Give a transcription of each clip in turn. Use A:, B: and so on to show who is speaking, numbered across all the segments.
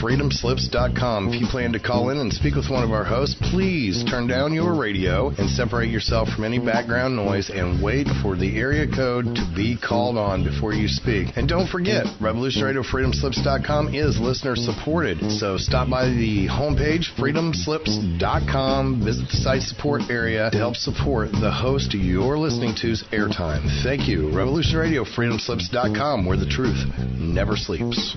A: freedomslips.com. If you plan to call in and speak with one of our hosts, please turn down your radio and separate yourself from any background noise and wait for the area code to be called on before you speak. And don't forget, Revolution Radio freedomslips.com is listener supported. So stop by the homepage, freedomslips.com, visit the site support area to help support the host you're listening to's airtime. Thank you. Revolution Radio freedomslips.com, where the truth never sleeps.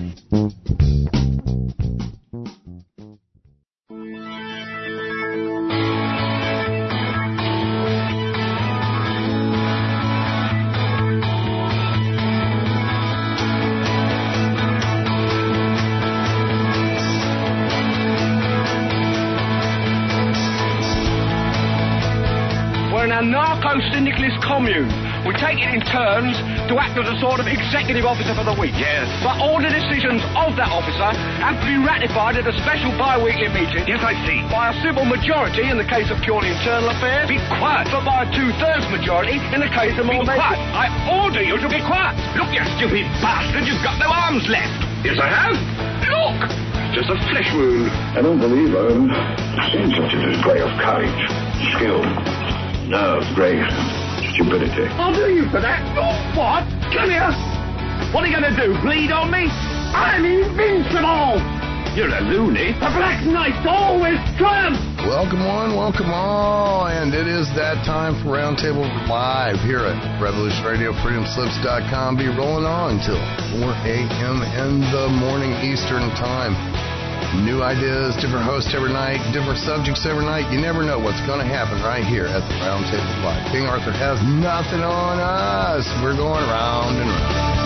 B: Narco-syndicalist commune. We take it in turns to act as a sort of executive officer for the week.
C: Yes.
B: But all the decisions of that officer have to be ratified at a special bi-weekly meeting.
C: Yes, I see.
B: By a civil majority in the case of purely internal affairs.
C: Be quiet.
B: But by a two-thirds majority in the case of more
C: Be quiet. I order you to be quiet. Look, you stupid bastard, you've got no arms left. Yes, I have. Look. Just a flesh wound.
D: I don't believe I've seen such a display of courage, skill, nerve, grace, stupidity.
B: I'll do you for that. Oh, what? Come here. What are you going to do, bleed on me? I'm invincible.
C: You're a loony.
B: The Black Knight always triumphs.
A: Welcome one, welcome all, and it is that time for Roundtable Live here at Revolution Radio, freedomslips.com. Be rolling on until 4 a.m. in the morning Eastern Time. New ideas, different hosts every night, different subjects every night. You never know what's going to happen right here at the Roundtable Live. King Arthur has nothing on us. We're going round and round.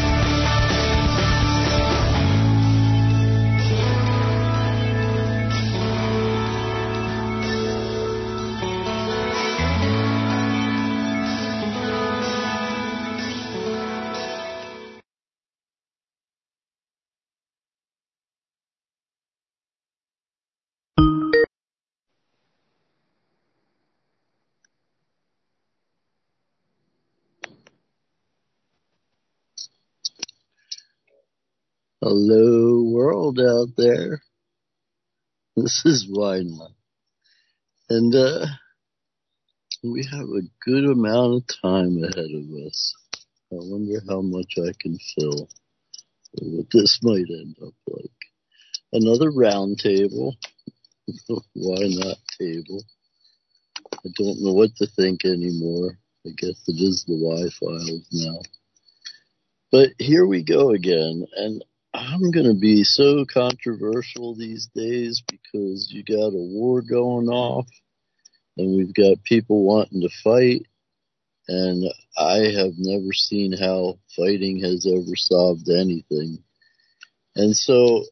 E: Hello, world out there. This is Weidman. And, we have a good amount of time ahead of us. I wonder how much I can fill, or what this might end up like. Another round table. Why not table? I don't know what to think anymore. I guess it is the Y-Files now. But here we go again, and I'm going to be so controversial these days because you got a war going off and we've got people wanting to fight, and I have never seen how fighting has ever solved anything. And so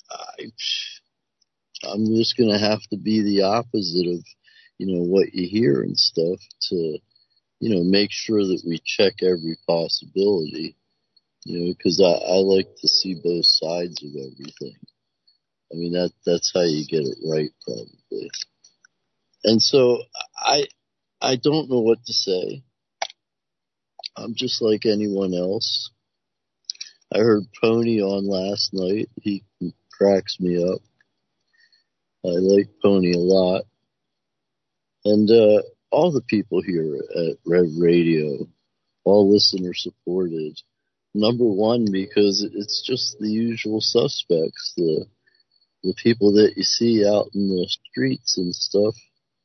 E: I'm just going to have to be the opposite of, what you hear and stuff to, make sure that we check every possibility. Because I like to see both sides of everything. I mean, that's how you get it right, probably. And so I don't know what to say. I'm just like anyone else. I heard Pony on last night. He cracks me up. I like Pony a lot. And all the people here at Rev Radio, all listener supported. Number one, because it's just the usual suspects, the people that you see out in the streets and stuff.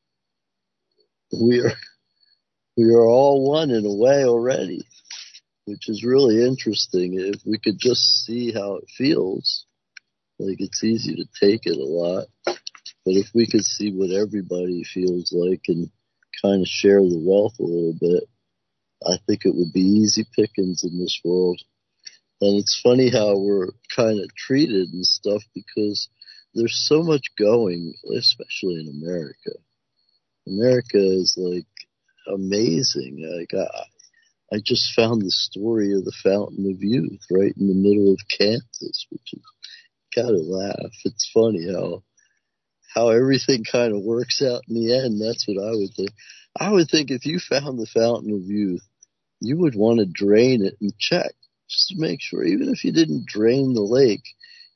E: We are all one in a way already, which is really interesting. If we could just see how it feels, like it's easy to take it a lot, but if we could see what everybody feels like and kind of share the wealth a little bit, I think it would be easy pickings in this world. And it's funny how we're kind of treated and stuff because there's so much going, especially in America. America is like amazing. Like I just found the story of the Fountain of Youth right in the middle of Kansas, which is gotta laugh. It's funny how everything kind of works out in the end. That's what I would think. I would think if you found the Fountain of Youth, you would want to drain it and check just to make sure. Even if you didn't drain the lake,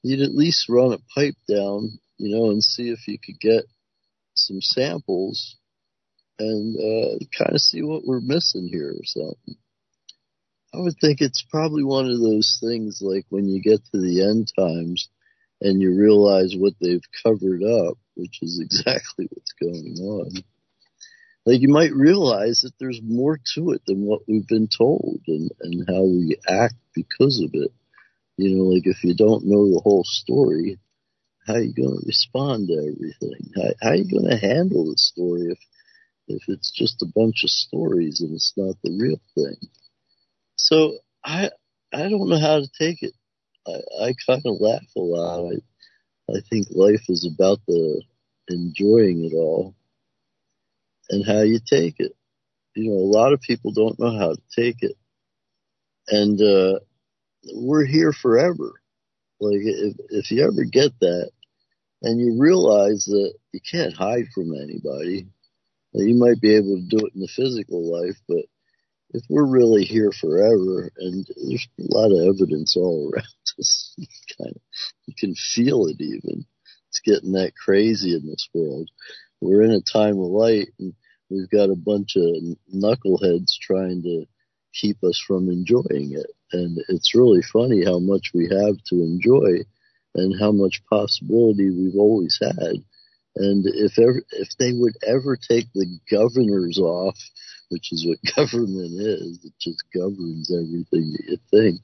E: you'd at least run a pipe down, and see if you could get some samples and kind of see what we're missing here or something. I would think it's probably one of those things like when you get to the end times and you realize what they've covered up, which is exactly what's going on. Like you might realize that there's more to it than what we've been told and how we act because of it. Like if you don't know the whole story, how are you going to respond to everything? How are you going to handle the story if it's just a bunch of stories and it's not the real thing? So I don't know how to take it. I kind of laugh a lot. I think life is about the enjoying it all and how you take it. A lot of people don't know how to take it. And we're here forever. Like, if you ever get that and you realize that you can't hide from anybody, you might be able to do it in the physical life, but if we're really here forever, and there's a lot of evidence all around us, you can feel it even. It's getting that crazy in this world. We're in a time of light, and we've got a bunch of knuckleheads trying to keep us from enjoying it. And it's really funny how much we have to enjoy and how much possibility we've always had. And if they would ever take the governors off, which is what government is, it just governs everything that you think.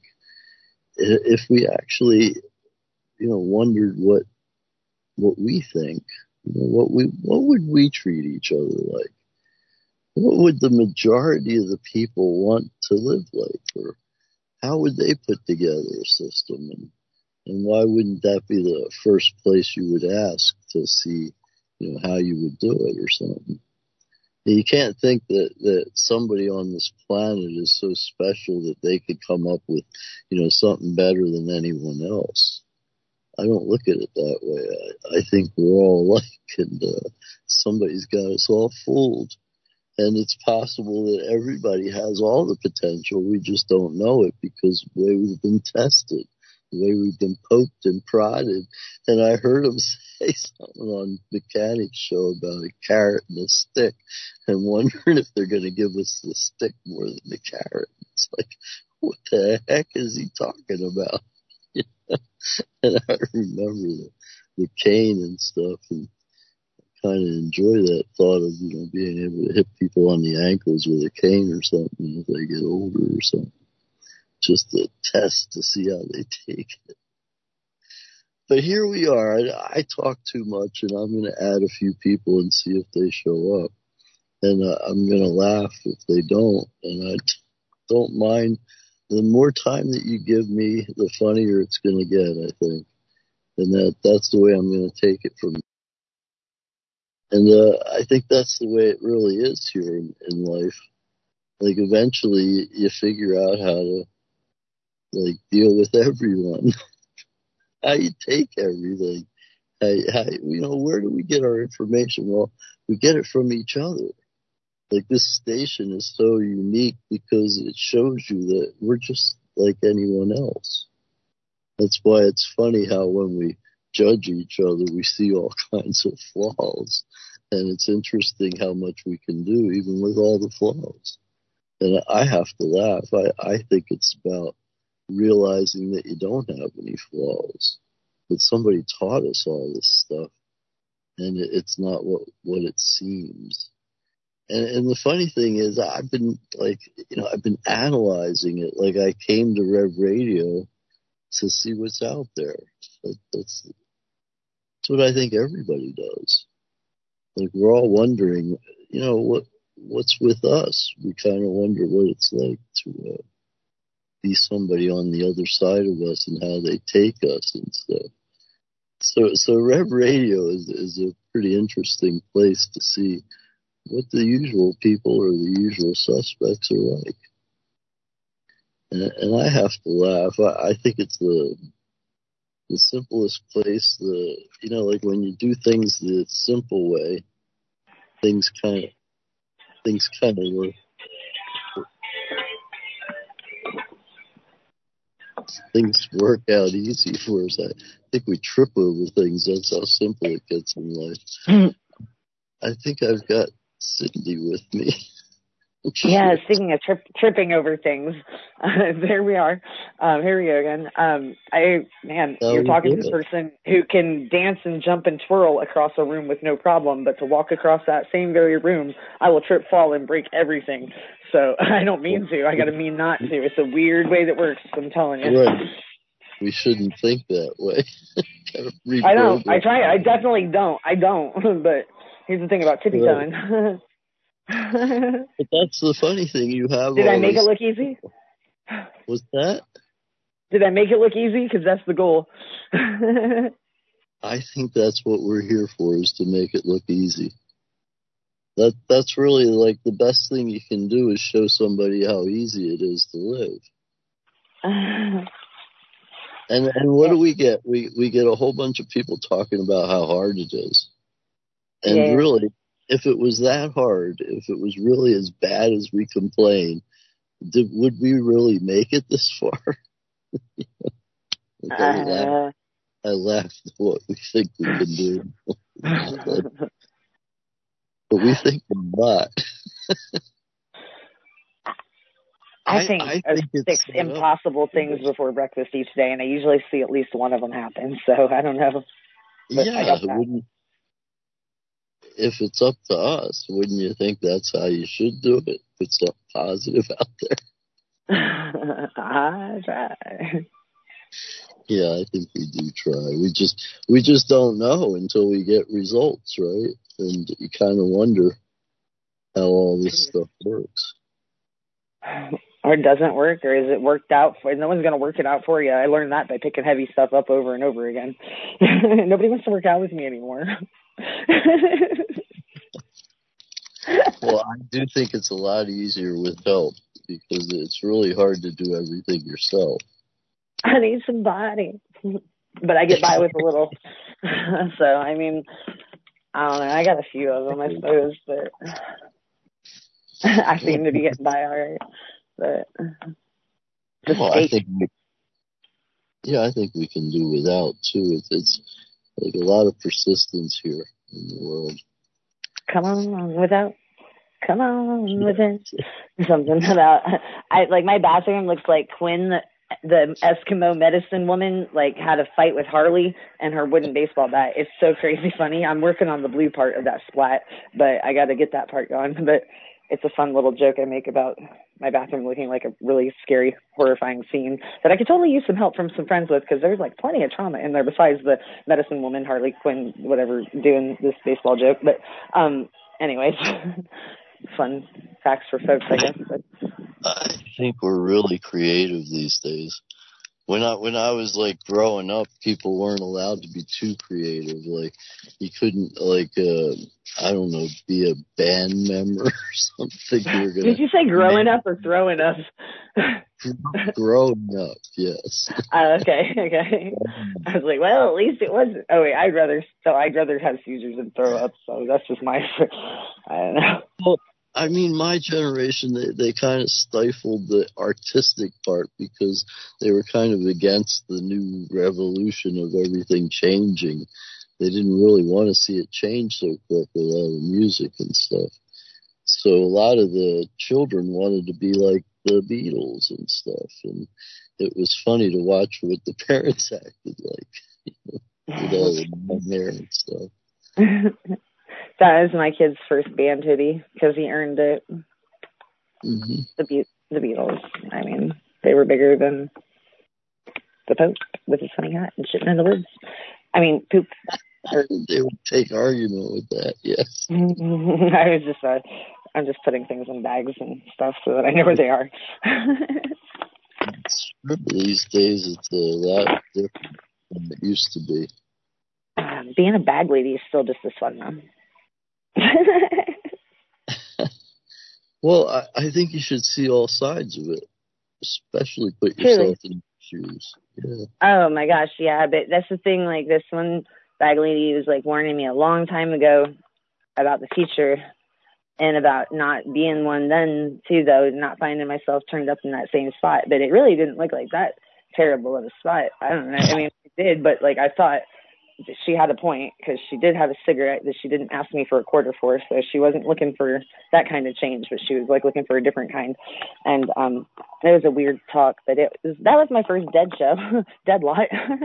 E: If we actually, wondered what we think, what would we treat each other like? What would the majority of the people want to live like? Or how would they put together a system? And why wouldn't that be the first place you would ask to see, how you would do it or something? You can't think that somebody on this planet is so special that they could come up with, something better than anyone else. I don't look at it that way. I think we're all alike, and somebody's got us all fooled. And it's possible that everybody has all the potential. We just don't know it because the way we've been tested, the way we've been poked and prodded. And I heard him say something on Mechanic's show about a carrot and a stick and wondering if they're going to give us the stick more than the carrot. It's like, what the heck is he talking about? And I remember the cane and stuff, and kind of enjoy that thought of, being able to hit people on the ankles with a cane or something as they get older or something. Just a test to see how they take it. But here we are. I talk too much, and I'm going to add a few people and see if they show up. And I'm going to laugh if they don't. And I don't mind. The more time that you give me, the funnier it's going to get, I think. And that's the way I'm going to take it from you. And I think that's the way it really is here in life. Like, eventually you figure out how to, deal with everyone. How you take everything. Where do we get our information? Well, we get it from each other. Like, this station is so unique because it shows you that we're just like anyone else. That's why it's funny how when we judge each other, we see all kinds of flaws. And it's interesting how much we can do even with all the flaws. And I have to laugh. I think it's about realizing that you don't have any flaws. That somebody taught us all this stuff. And it's not what it seems. And the funny thing is, I've been I've been analyzing it. Like, I came to Rev Radio to see what's out there. That's what I think everybody does. Like, we're all wondering, what's with us? We kind of wonder what it's like to be somebody on the other side of us and how they take us and stuff. So Rev Radio is a pretty interesting place to see what the usual people or the usual suspects are like. And I have to laugh. I think it's the simplest place. Like, when you do things the simple way, things kind of work. things work out easy for us. I think we trip over things. That's how simple it gets in life. I think I've got Cindy with me.
F: Yeah, speaking of tripping over things, there we are. Here we go again. You're talking to a person who can dance and jump and twirl across a room with no problem, but to walk across that same very room, I will trip, fall, and break everything. So I don't mean to. I got to mean not to. It's a weird way that works, I'm telling you.
E: Right. We shouldn't think that way.
F: I know. I try. I definitely don't. I don't. But here's the thing about tippy-toeing.
E: Right. But that's the funny thing. You have.
F: Did I make it look easy?
E: What's that?
F: Did I make it look easy? Because that's the goal.
E: I think that's what we're here for, is to make it look easy. That's really like the best thing you can do, is show somebody how easy it is to live. And what do we get? We get a whole bunch of people talking about how hard it is. And really, if it was that hard, if it was really as bad as we complain, would we really make it this far? I laughed at what we think we can do. But we think we're not.
F: I think 6 impossible things before breakfast each day, and I usually see at least one of them happen, so I don't know. But
E: yeah, if it's up to us, wouldn't you think that's how you should do it? Put something positive out there.
F: I try.
E: Yeah, I think we do try. We just don't know until we get results, right? And you kind of wonder how all this stuff works.
F: Or it doesn't work, or is it worked out for? No one's going to work it out for you. I learned that by picking heavy stuff up over and over again. Nobody wants to work out with me anymore.
E: Well, I do think it's a lot easier with help, because it's really hard to do everything yourself.
F: I need somebody. But I get by with a little. So, I mean, I don't know. I got a few of them, I suppose, but I seem to be getting by all right. But
E: I think we can do without, too. It's like a lot of persistence here in the world.
F: Come on without. Come on with it. Something about my bathroom looks like Quinn, the Eskimo medicine woman, like had a fight with Harley and her wooden baseball bat. It's so crazy funny. I'm working on the blue part of that splat, but I got to get that part going. But it's a fun little joke I make about my bathroom looking like a really scary, horrifying scene that I could totally use some help from some friends with, because there's like plenty of trauma in there besides the medicine woman, Harley Quinn, whatever, doing this baseball joke. But anyways, fun facts for folks, I guess. But
E: I think we're really creative these days. When I was like growing up, people weren't allowed to be too creative. Like you couldn't I don't know, be a band member or something.
F: Did you say growing up or throwing up?
E: Growing up, yes.
F: Okay. I was like, well, at least it wasn't. Oh wait, I'd rather have seizures than throw up. So that's just my. I don't know.
E: Well, I mean, my generation, they kind of stifled the artistic part because they were kind of against the new revolution of everything changing. They didn't really want to see it change so quick with all the music and stuff. So a lot of the children wanted to be like the Beatles and stuff. And it was funny to watch what the parents acted like, with all the long hair and stuff.
F: That was my kid's first band hoodie because he earned it.
E: Mm-hmm.
F: The Beatles. I mean, they were bigger than the Pope with his funny hat and shitting in the woods. I mean, poop.
E: They would take argument with that, yes.
F: I'm just putting things in bags and stuff so that I know where they are.
E: These days, it's a lot different than it used to be.
F: Being a bag lady is still just as fun, though.
E: Well, I think you should see all sides of it, especially put yourself in shoes. Yeah.
F: Oh my gosh, yeah, but that's the thing. Like this one bag lady was like warning me a long time ago about the future and about not being one then too, though, not finding myself turned up in that same spot. But it really didn't look like that terrible of a spot. I don't know. I mean, I did, but like I thought she had a point because she did have a cigarette that she didn't ask me for a quarter for, so she wasn't looking for that kind of change, but she was like looking for a different kind. And it was a weird talk, but that was my first dead show, dead lot.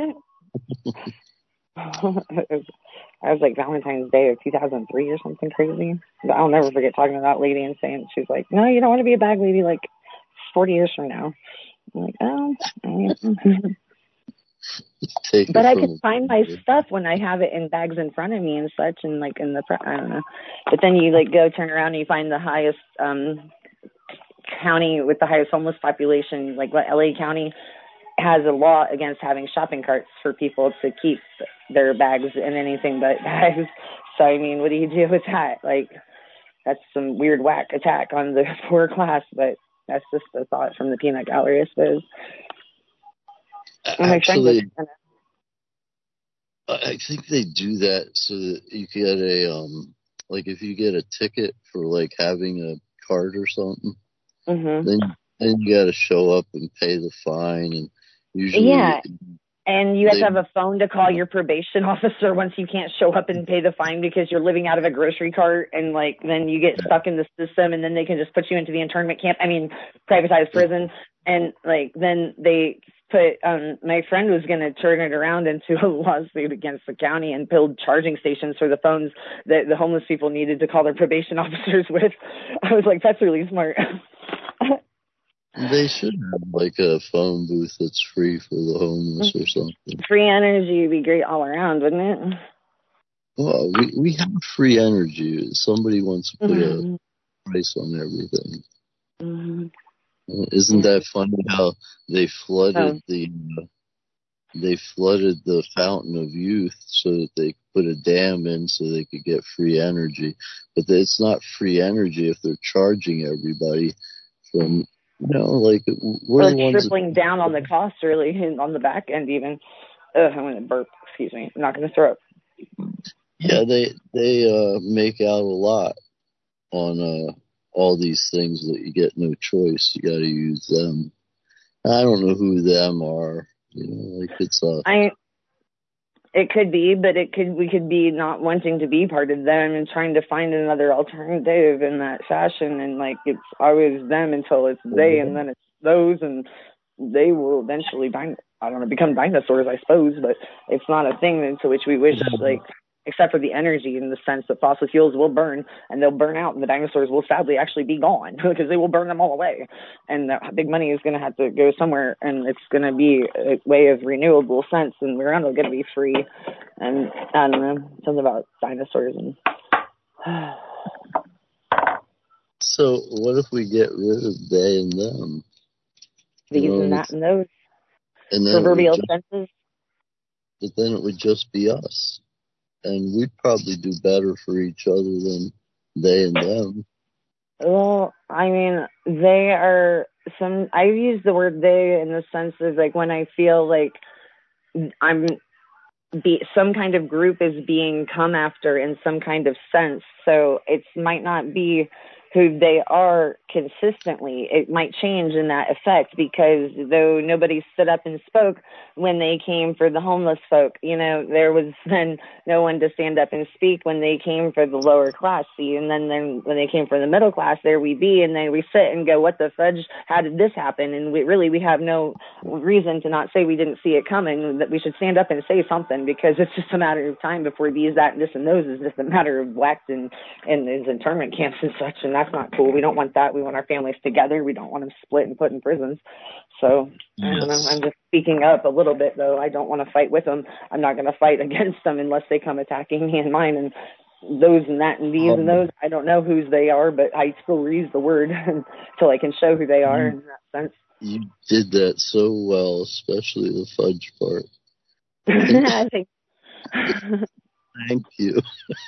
F: I was like Valentine's Day of 2003 or something crazy. But I'll never forget talking to that lady and saying, she was like, no, you don't want to be a bag lady like 40 years from now. I'm like, oh. But I can find my stuff when I have it in bags in front of me and such, and like in the front, I don't know. But then you like go turn around and you find the highest county with the highest homeless population, like what LA County has a law against having shopping carts for people to keep their bags in anything but bags. So I mean, what do you do with that? Like, that's some weird whack attack on the poor class, but that's just a thought from the peanut gallery, I suppose.
E: Actually, I think they do that so that you get a like if you get a ticket for like having a card or something, then you got to show up and pay the fine, and usually
F: and you have to have a phone to call your probation officer once you can't show up and pay the fine because you're living out of a grocery cart, and like then you get stuck in the system, and then they can just put you into the internment camp. I mean, privatized prison, and like then they put my friend was going to turn it around into a lawsuit against the county and build charging stations for the phones that the homeless people needed to call their probation officers with. I was like, that's really smart.
E: They should have like a phone booth that's free for the homeless or something.
F: Free energy would be great all around, wouldn't it?
E: Well, we have free energy. Somebody wants to put a price on everything. Isn't that funny how they flooded they flooded the fountain of youth so that they could put a dam in so they could get free energy? But it's not free energy if they're charging everybody from, like we're the ones
F: tripling down on the cost, really, and on the back end even. I'm going to burp. Excuse me. I'm not going to throw up.
E: Yeah, they make out a lot on all these things that you get no choice. You got to use them. I don't know who them are. Like it's
F: It could be, but we could be not wanting to be part of them and trying to find another alternative in that fashion, and like it's always them until it's they, and then it's those, and they will eventually become dinosaurs, I suppose. But it's not a thing into which we wish, like, except for the energy in the sense that fossil fuels will burn and they'll burn out, and the dinosaurs will sadly actually be gone because they will burn them all away. And that big money is going to have to go somewhere, and it's going to be a way of renewable sense, and we're not going to be free. And I don't know, something about dinosaurs. And
E: so what if we get rid of they and them?
F: These and that and those.
E: And then
F: proverbial senses.
E: But then it would just be us. And we'd probably do better for each other than they and them.
F: Well, I mean, I use the word they in the sense of like when I feel like some kind of group is being come after in some kind of sense. So it might not be who they are consistently. It might change in that effect because though nobody stood up and spoke when they came for the homeless folk, there was then no one to stand up and speak when they came for the lower class. See, and then when they came for the middle class, there we be, and then we sit and go, what the fudge? How did this happen? And we have no reason to not say we didn't see it coming, that we should stand up and say something, because it's just a matter of time before these, that, and this, and those is just a matter of whacked in these internment camps and such, and that's not cool. We don't want that. We want our families together. We don't want them split and put in prisons. So, I don't know. I'm just speaking up a little bit, though. I don't want to fight with them. I'm not going to fight against them unless they come attacking me and mine and those and that and these and those. I don't know whose they are, but I still use the word until I can show who they are in that sense.
E: You did that so well, especially the fudge part. Thank you.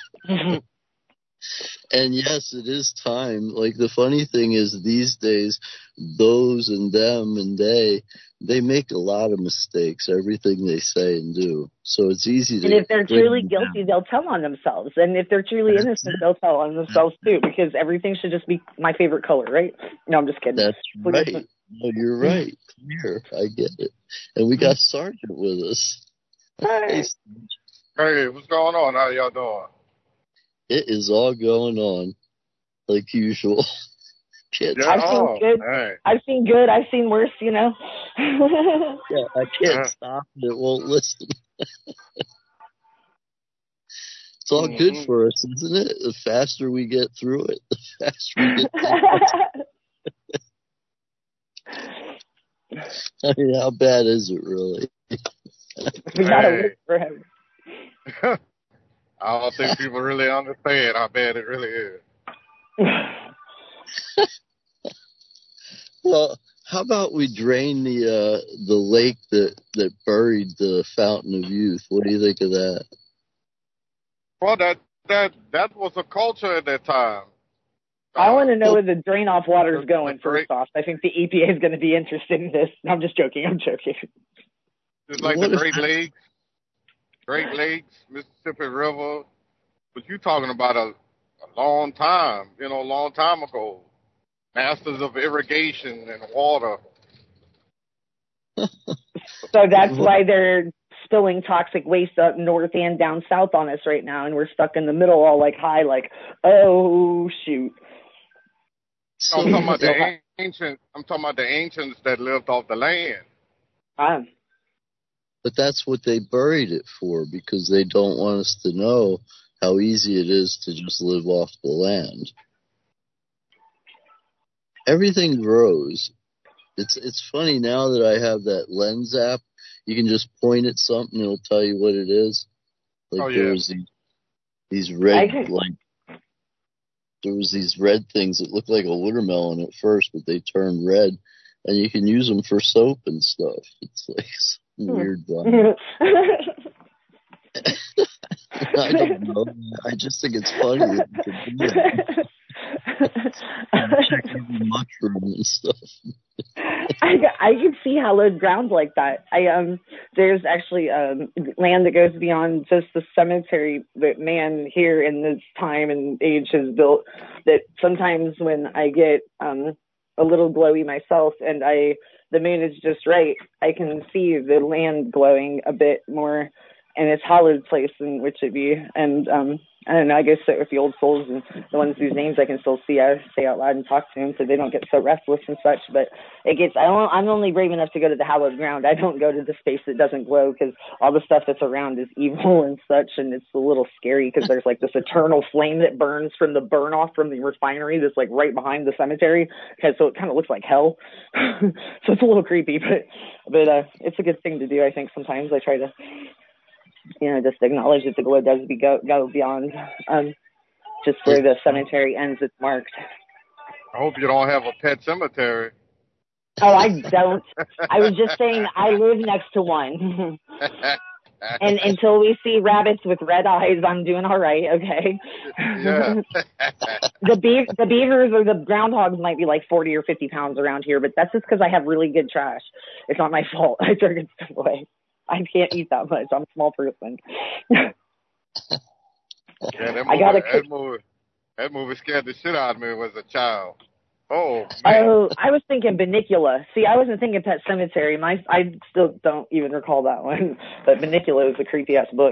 E: And yes, it is time. Like the funny thing is these days, those and them and they they make a lot of mistakes, everything they say and do. So it's easy to...
F: And if they're truly guilty, they'll tell on themselves. And if they're truly innocent, they'll tell on themselves too, because everything should just be my favorite color, right? No, I'm just kidding.
E: That's right. No, you're right. Here, I get it. And we got Sergeant with us.
F: Hi.
G: Hey, what's going on? How y'all doing?
E: It is all going on, like usual. Kids.
F: I've seen good.
G: Hey.
F: I've seen good. I've seen worse. You know.
E: Yeah, I can't stop it. It won't listen. It's all good for us, isn't it? The faster we get through it, the faster we get through it. I mean, how bad is it really?
F: We gotta look for him.
G: I don't think people really understand how bad it really is.
E: Well, how about we drain the lake that buried the Fountain of Youth? What do you think of that?
G: Well, that was a culture at that time.
F: I want to know where the drain off water is going. First off, I think the EPA is going to be interested in this. No, I'm just joking. I'm joking.
G: It's like the Great Lakes, Mississippi River. But you're talking about a long time, a long time ago. Masters of irrigation and water.
F: So that's why they're spilling toxic waste up north and down south on us right now, and we're stuck in the middle, all like high, like, oh shoot.
G: So, I'm talking about the ancients that lived off the land.
E: But that's what they buried it for, because they don't want us to know how easy it is to just live off the land. Everything grows. It's funny now that I have that Lens app. You can just point at something, it'll tell you what it is. Like there was these red there was these red things that looked like a watermelon at first, but they turned red, and you can use them for soap and stuff. It's like some weird one. I don't know. I just think it's funny that you can do that. Check every mushroom and stuff.
F: I can see hallowed ground like that. There's actually land that goes beyond just the cemetery that man here in this time and age has built, that sometimes when I get a little glowy myself and the moon is just right, I can see the land glowing a bit more in its hallowed place in which it be. And I don't know, I guess with the old souls and the ones whose names I can still see, I say out loud and talk to them so they don't get so restless and such. But I'm only brave enough to go to the hallowed ground. I don't go to the space that doesn't glow, because all the stuff that's around is evil and such, and it's a little scary because there's like this eternal flame that burns from the burn off from the refinery that's like right behind the cemetery. Okay, so it kind of looks like hell. So it's a little creepy, but it's a good thing to do. I think sometimes I try to just acknowledge that the glow does go beyond just where the cemetery ends. It's marked.
G: I hope you don't have a pet cemetery.
F: Oh, I don't. I was just saying I live next to one. And until we see rabbits with red eyes, I'm doing all right, okay?
G: Yeah.
F: The beavers or the groundhogs might be like 40 or 50 pounds around here, but that's just because I have really good trash. It's not my fault. I throw good stuff away. I can't eat that much. I'm a small person.
G: Yeah, that movie scared the shit out of me as a child. Oh, man.
F: Oh, I was thinking Bunnicula. See, I wasn't thinking Pet Sematary. I still don't even recall that one. But Bunnicula was a creepy-ass book.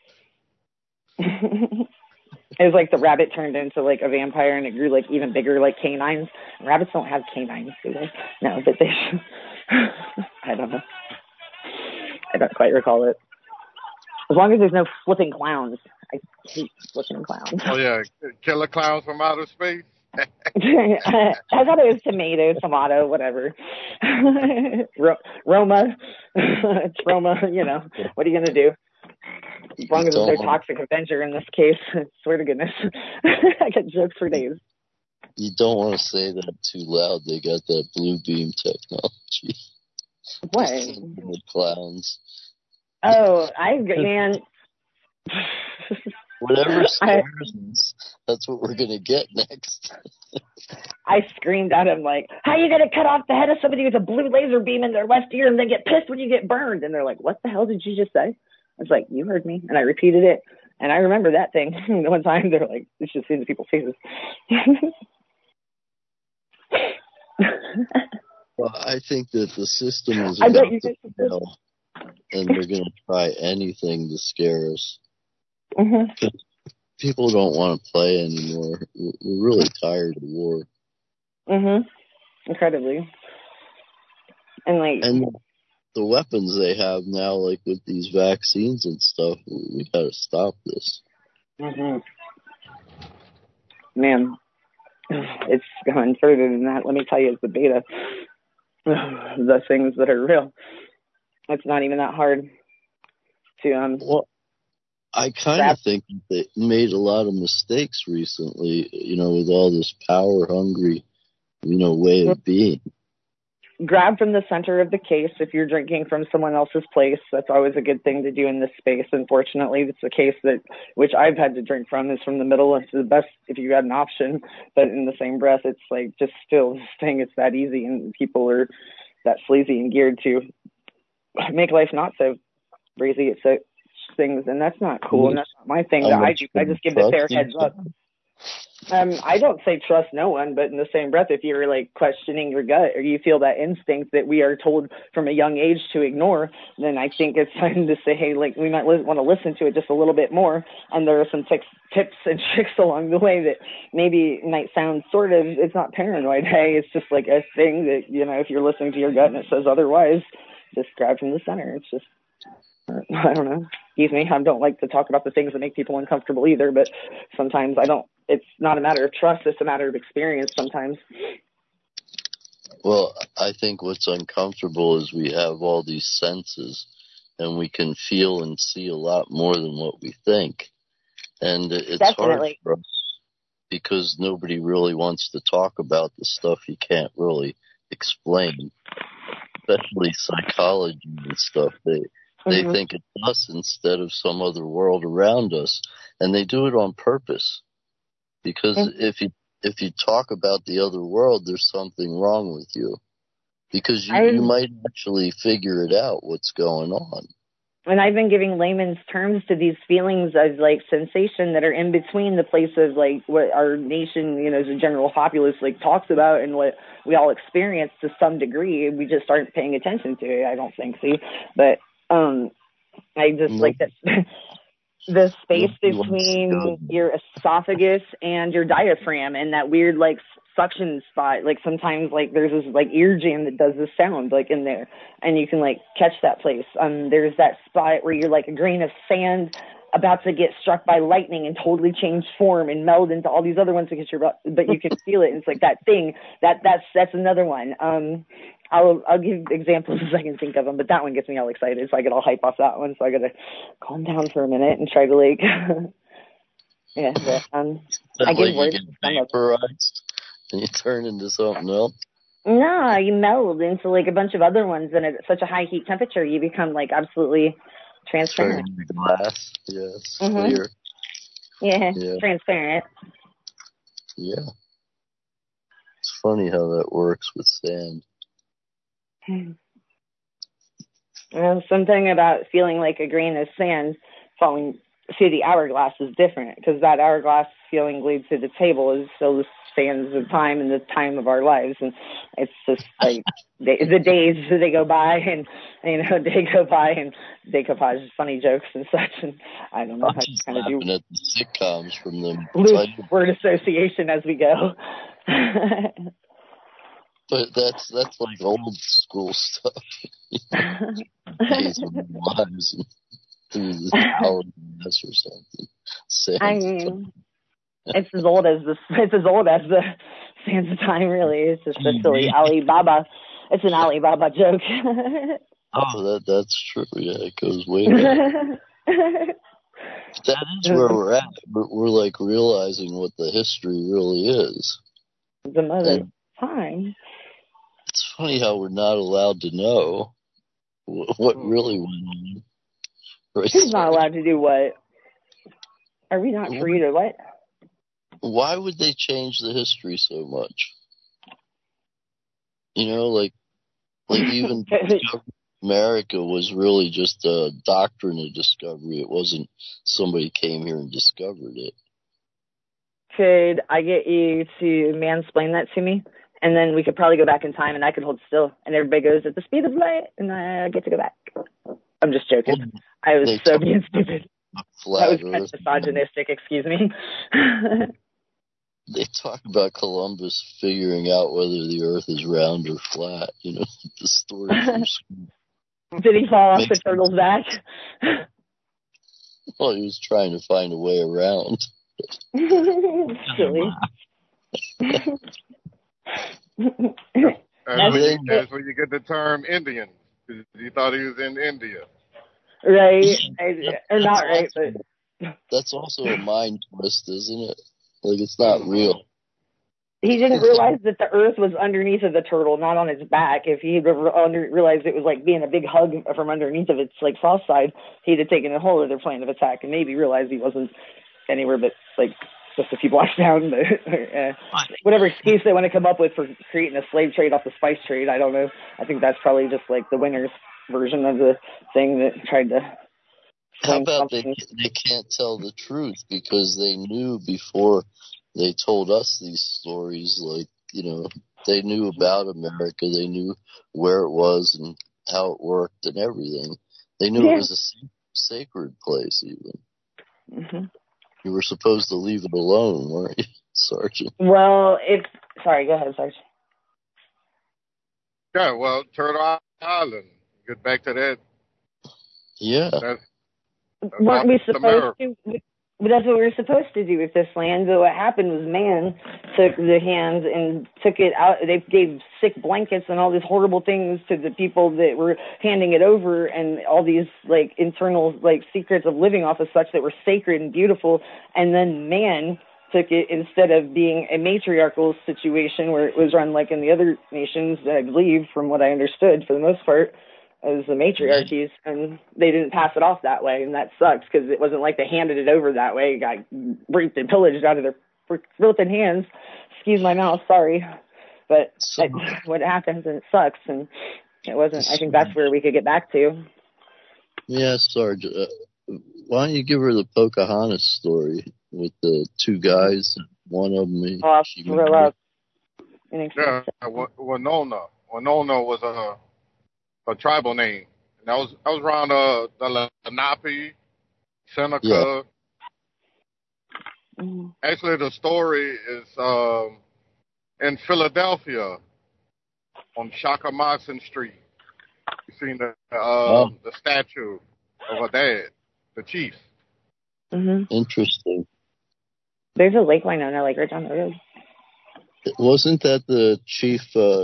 F: It was like the rabbit turned into like a vampire, and it grew like even bigger, like canines. Rabbits don't have canines, do they? No, but they I don't know. I don't quite recall it. As long as there's no flipping clowns. I hate flipping clowns.
G: Oh, yeah. Killer clowns from outer space?
F: I thought it was tomato, whatever. Roma. It's Roma, What are you going to do? As long as there's no Toxic Avenger in this case. I swear to goodness. I get jokes for days.
E: You don't want to say that too loud. They got that blue beam technology.
F: What?
E: With clowns.
F: Oh, man.
E: Whatever scares us. That's what we're gonna get next.
F: I screamed at him like, how are you going to cut off the head of somebody with a blue laser beam in their left ear and then get pissed when you get burned? And they're like, what the hell did you just say? I was like, you heard me. And I repeated it. And I remember that thing. One time they're like, you should see the people's faces.
E: Well, I think that the system is about to fail, and they're going to try anything to scare us. Mm-hmm. People don't want to play anymore. We're really tired of war.
F: Mhm. Incredibly. And
E: the weapons they have now, like with these vaccines and stuff, we got to stop this.
F: Mhm. Man, it's going further than that. Let me tell you, it's the beta. The things that are real. It's not even that hard to
E: Well, I kind of think they made a lot of mistakes recently, with all this power-hungry, way of being.
F: Grab from the center of the case if you're drinking from someone else's place. That's always a good thing to do in this space. Unfortunately, it's a case which I've had to drink from is from the middle. It's the best if you had an option, but in the same breath, it's like just still saying it's that easy, and people are that sleazy and geared to make life not so breezy. It's so things, and that's not cool, and that's not my thing that I do. I just give the fair heads up. I don't say trust no one, but in the same breath, if you're like questioning your gut or you feel that instinct that we are told from a young age to ignore, then I think it's time to say, hey, like we might want to listen to it just a little bit more. And there are some tips and tricks along the way that maybe might sound sort of, it's not paranoid. Hey, it's just like a thing that, if you're listening to your gut and it says otherwise, just grab from the center. It's just, I don't know. Excuse me. I don't like to talk about the things that make people uncomfortable either, but sometimes it's not a matter of trust. It's a matter of experience sometimes.
E: Well, I think what's uncomfortable is we have all these senses and we can feel and see a lot more than what we think. And it's
F: Definitely
E: hard for us because nobody really wants to talk about the stuff you can't really explain, especially psychology and stuff. They think it's us instead of some other world around us, and they do it on purpose. Because if you talk about the other world, there's something wrong with you. Because you might actually figure it out what's going on.
F: And I've been giving layman's terms to these feelings of like sensation that are in between the place of like what our nation, as a general populace like talks about and what we all experience to some degree. We just aren't paying attention to it, I don't think, but I just like that the space between your esophagus and your diaphragm and that weird like suction spot. Like sometimes like there's this like ear jam that does this sound like in there, and you can like catch that place. There's that spot where you're like a grain of sand about to get struck by lightning and totally change form and meld into all these other ones because but you can feel it. And it's like that thing that's another one. I'll give examples as I can think of them, but that one gets me all excited, so I get all hype off that one. So I got to calm down for a minute and try to like, yeah. But, I give words.
E: You get vaporized and you turn into something else.
F: No, you meld into like a bunch of other ones, and at such a high heat temperature, you become like absolutely transparent.
E: Turn into glass, yes, clear.
F: Yeah, transparent.
E: Yeah. It's funny how that works with sand.
F: Something about feeling like a grain of sand falling through the hourglass is different, because that hourglass feeling glued to the table is still the sands of time and the time of our lives, and it's just like the days they go by, and they go by, and decoupage funny jokes and such, and I don't know how to kind of do
E: at the sitcoms from them
F: loose word association as we go.
E: But that's like old school stuff. Days with wives and through the hourglass or something. Sand.
F: I mean, it's as old as the sands of time. Really, it's just a silly Alibaba. It's an Alibaba joke.
E: Oh, that's true. Yeah, it goes way back. That is where we're at. We're like realizing what the history really is.
F: The mother of time.
E: It's funny how we're not allowed to know what really went on.
F: Who's not allowed to do what? Are we not free to what?
E: Why would they change the history so much? You know, like even America was really just a doctrine of discovery. It wasn't somebody came here and discovered it.
F: Could I get you to mansplain that to me? And then we could probably go back in time and I could hold still. And everybody goes at the speed of light and I get to go back. I'm just joking.
E: Well,
F: I was so being stupid. That was kind of
E: Earth.
F: misogynistic, excuse me.
E: They talk about Columbus figuring out whether the Earth is round or flat. You know, the story from school.
F: Did he fall off the turtle's back?
E: Well, he was trying to find a way around.
F: Silly.
G: That's where you get the term Indian. He thought he was in India.
F: Right. Or not right, but...
E: That's also a mind twist, isn't it? Like, it's not real.
F: He didn't realize that the Earth was underneath of the turtle, not on its back. If he realized it was like being a big hug from underneath of its like soft side, he'd have taken a whole other plan of attack and maybe realized he wasn't anywhere but like just a few blocks down. But whatever excuse they want to come up with for creating a slave trade off the spice trade, I don't know. I think that's probably just like the winner's version of the thing that tried to.
E: How about they can't tell the truth because they knew before they told us these stories, like, you know, they knew about America, they knew where it was and how it worked and everything. They knew it was a sacred place even.
F: Mm-hmm.
E: You were supposed to leave it alone, weren't you, Sergeant?
F: Well, sorry, go ahead, Sergeant.
G: Yeah, well, Turtle Island. Get back to that.
E: Yeah.
F: Weren't we supposed to? That's what we were supposed to do with this land. But what happened was man took the hands and took it out. They gave sick blankets and all these horrible things to the people that were handing it over, and all these like internal like secrets of living off of such that were sacred and beautiful. And then man took it, instead of being a matriarchal situation where it was run like in the other nations, I believe, from what I understood for the most part, as the matriarchies, and they didn't pass it off that way, and that sucks because it wasn't like they handed it over that way. It got raped and pillaged out of their filthy hands. Excuse my mouth, sorry, but what happens, and it sucks, and it wasn't. I think that's where we could get back to.
E: Yeah, Sarge, why don't you give her the Pocahontas story with the two guys, one of them she married?
G: Yeah, Winona. Winona was a tribal name. And that was around the Lenape, Seneca.
E: Yeah.
G: Actually, the story is in Philadelphia on Shakamatsu Street. You seen the statue of her dad, the chief.
F: Mm-hmm.
E: Interesting.
F: There's a Lake Winona, like right down the road.
E: Wasn't that the chief?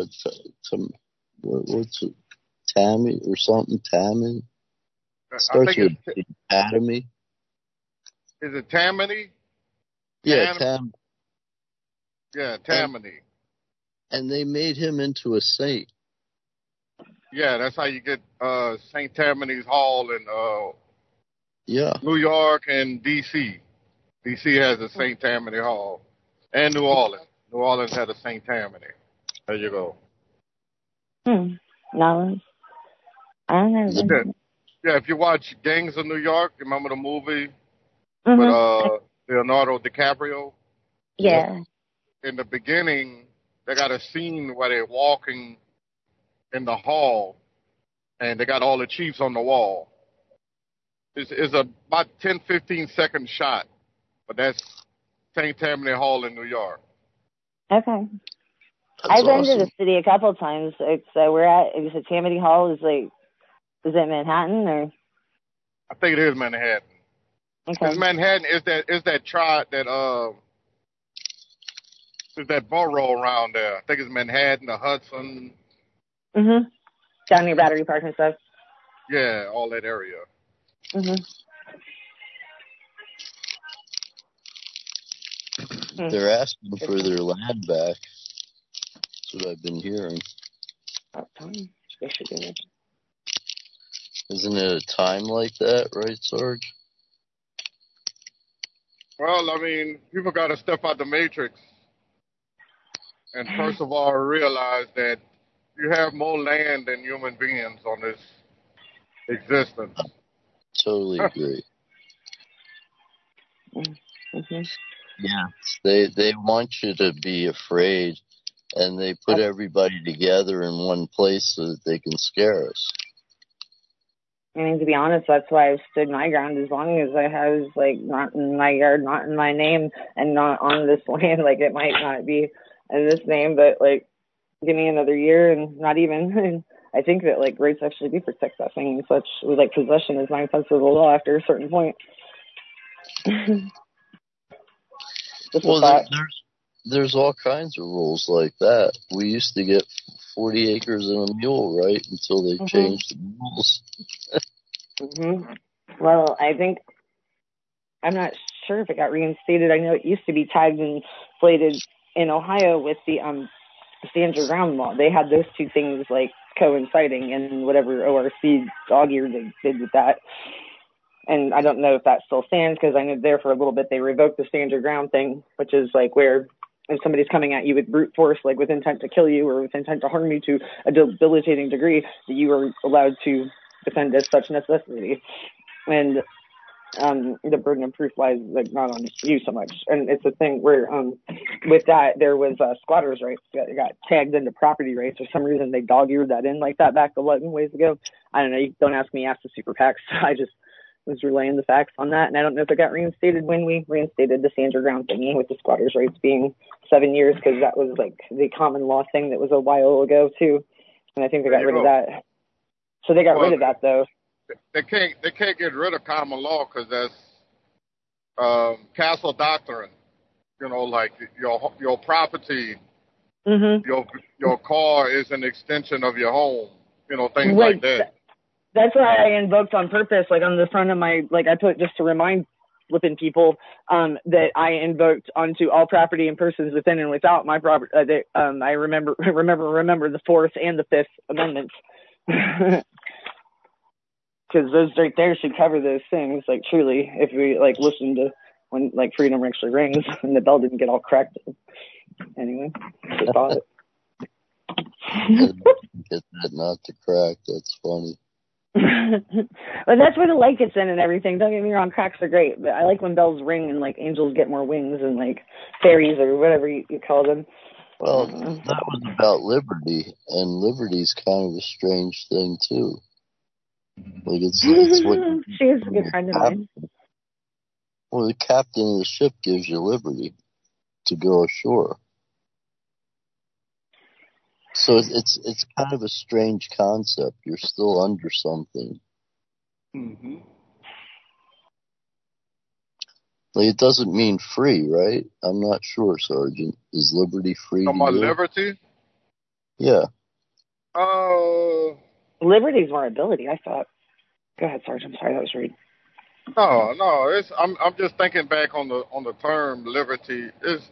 E: What's it? Tammy or something? Tammy? Starts with Academy.
G: Is it Tammany?
E: Yeah, Tam.
G: Yeah, Tammany.
E: And they made him into a saint.
G: Yeah, that's how you get St. Tammany's Hall in New York and D.C. D.C. has a St. Tammany Hall. And New Orleans. New Orleans had a St. Tammany. There you go.
F: Knowledge. I don't know.
G: Yeah, if you watch Gangs of New York, remember the movie with Leonardo DiCaprio?
F: Yeah.
G: In the beginning, they got a scene where they're walking in the hall, and they got all the chiefs on the wall. It's about 10, 15-second shot, but that's St. Tammany Hall in New York.
F: Okay. I've been to the city a couple of times. It's we're at Tammany Hall is it Manhattan or?
G: I think it is Manhattan.
F: Okay.
G: It's Manhattan is that borough around there. I think it's Manhattan, the Hudson.
F: Down near Battery Park and stuff.
G: Yeah, all that area.
E: They're asking for their land back. That's what I've been hearing.
F: They should do it.
E: Isn't it a time like that, right, Sarge?
G: Well, I mean, people got to step out the matrix and first of all realize that you have more land than human beings on this existence.
E: Totally agree.
F: Mm-hmm.
E: Yeah, they want you to be afraid, and they put everybody together in one place so that they can scare us.
F: I mean, to be honest, that's why I've stood my ground as long as I have, like, not in my yard, not in my name, and not on this land. Like, it might not be in this name, but, like, give me another year and not even. And I think that, like, rights actually do protect that thing and such. Like, possession is 9 tenths of the law after a certain point.
E: Well, there's all kinds of rules like that. We used to get 40 acres and a mule, right, until they changed the rules.
F: Well, I think, I'm not sure if it got reinstated. I know it used to be tagged and slated in Ohio with the stand your ground law. They had those two things, like, coinciding in whatever ORC dog year they did with that. And I don't know if that still stands, because I know there for a little bit they revoked the stand your ground thing, which is like where if somebody's coming at you with brute force, like with intent to kill you or with intent to harm you to a debilitating degree, that you are allowed to defend as such necessity. And the burden of proof lies, like, not on you so much. And it's a thing where with that there was squatters' rights that got tagged into property rights. For some reason they dog-eared that in like that back 11 ways ago. I don't know. You don't ask me, ask the super PACs. I just was relaying the facts on that, and I don't know if it got reinstated when we reinstated the stand your ground thingy with the squatters' rights being 7 years, because that was like the common law thing that was a while ago too, and I think they got rid of that. So they got rid of that though.
G: They can't get rid of common law because that's castle doctrine. You know, like your property, your car is an extension of your home. You know, things like that.
F: That's why I invoked on purpose, like on the front of my, like I put just to remind flipping people that I invoked onto all property and persons within and without my property. I remember the Fourth and the Fifth Amendments, because those right there should cover those things. Like truly, if we like listen to when like freedom actually rings and the bell didn't get all cracked. Anyway, just thought it.
E: Get that not to crack. That's funny.
F: But that's where the light gets in and everything. Don't get me wrong, cracks are great, but I like when bells ring and like angels get more wings and like fairies or whatever you call them.
E: Well, that was about liberty, and liberty's kind of a strange thing too. Like it's what
F: she is a good friend of mine.
E: Well, the captain of the ship gives you liberty to go ashore. So it's kind of a strange concept. You're still under something. Like it doesn't mean free, right? I'm not sure, Sergeant. Is liberty free?
G: Talking about liberty?
E: Yeah.
F: Liberty's more ability, I thought. Go ahead, Sergeant. I'm sorry, that was rude.
G: No. I'm just thinking back on the term liberty.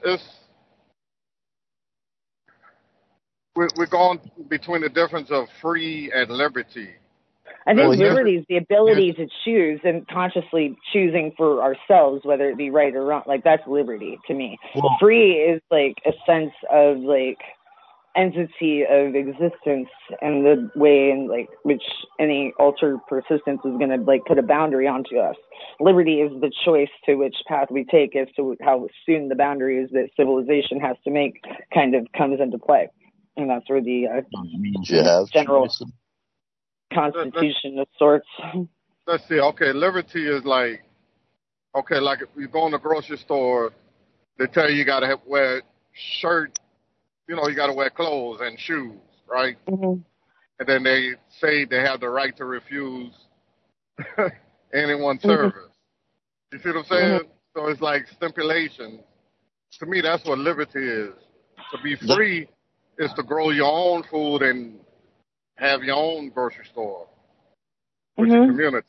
G: We're going between the difference of free and liberty.
F: I think liberty is the ability to choose and consciously choosing for ourselves, whether it be right or wrong. Like, that's liberty to me. Well, free is like a sense of like entity of existence and the way in like which any altered persistence is going to like put a boundary onto us. Liberty is the choice to which path we take as to how soon the boundaries that civilization has to make kind of comes into play. And that's where the general constitution of sorts.
G: Let's see. Okay, liberty is like if you go in the grocery store, they tell you got to wear shirt. You know, you got to wear clothes and shoes, right? And then they say they have the right to refuse anyone's service. You see what I'm saying? So it's like stipulation. To me, that's what liberty is. To be free is to grow your own food and have your own grocery store with your community.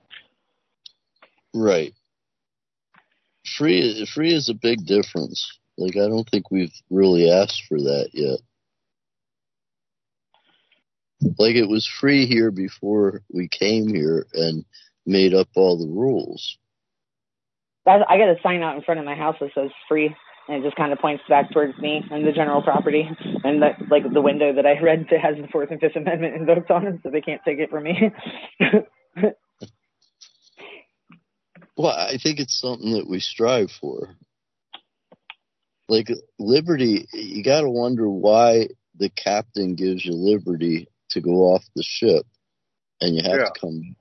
E: Right. Free is a big difference. Like, I don't think we've really asked for that yet. Like, it was free here before we came here and made up all the rules.
F: I got a sign out in front of my house that says free, and it just kind of points back towards me and the general property, and that, like, the window that I read that has the Fourth and Fifth Amendment invoked on it, so they can't take it from me.
E: Well, I think it's something that we strive for. Like liberty, you got to wonder why the captain gives you liberty to go off the ship, and you have to come back.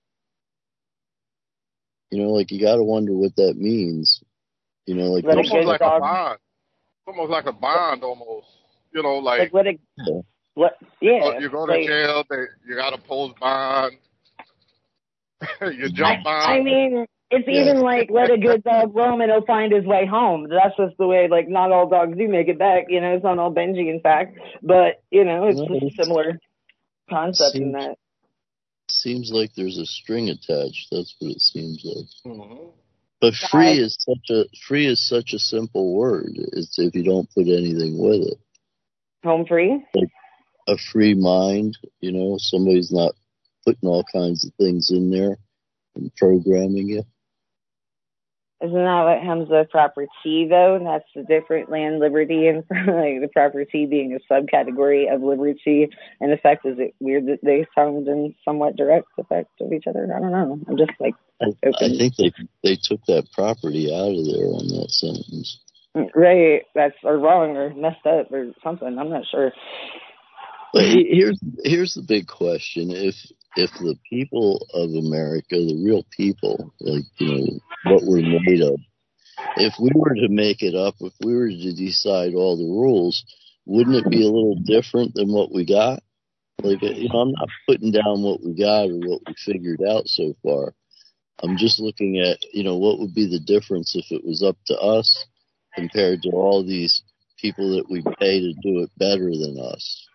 E: You know, like, you got to wonder what that means. You know, like,
G: it's almost like a bond. It's almost like a bond, almost. You know, like
F: what? Yeah.
G: You go to jail. You got to post bond. You jump bond.
F: I mean, it's even like let a good dog roam and he'll find his way home. That's just the way. Like, not all dogs do make it back. You know, it's not all Benji, in fact. But you know, it's just a similar concept in that.
E: Seems like there's a string attached. That's what it seems like.
G: Mm-hmm.
E: But free is such a simple word. It's if you don't put anything with it.
F: Home free?
E: Like a free mind, you know, somebody's not putting all kinds of things in there and programming you.
F: Isn't that what comes with property, though? And that's the different land, liberty, and like the property being a subcategory of liberty. In effect, is it weird that they sound in somewhat direct effect of each other? I don't know. I'm just like
E: I think they took that property out of there on that sentence.
F: Right. That's or wrong or messed up or something. I'm not sure.
E: But here's the big question: if the people of America, the real people, like, you know, what we're made of, if we were to make it up, if we were to decide all the rules, wouldn't it be a little different than what we got? Like, you know, I'm not putting down what we got or what we figured out so far. I'm just looking at, you know, what would be the difference if it was up to us compared to all these people that we pay to do it better than us.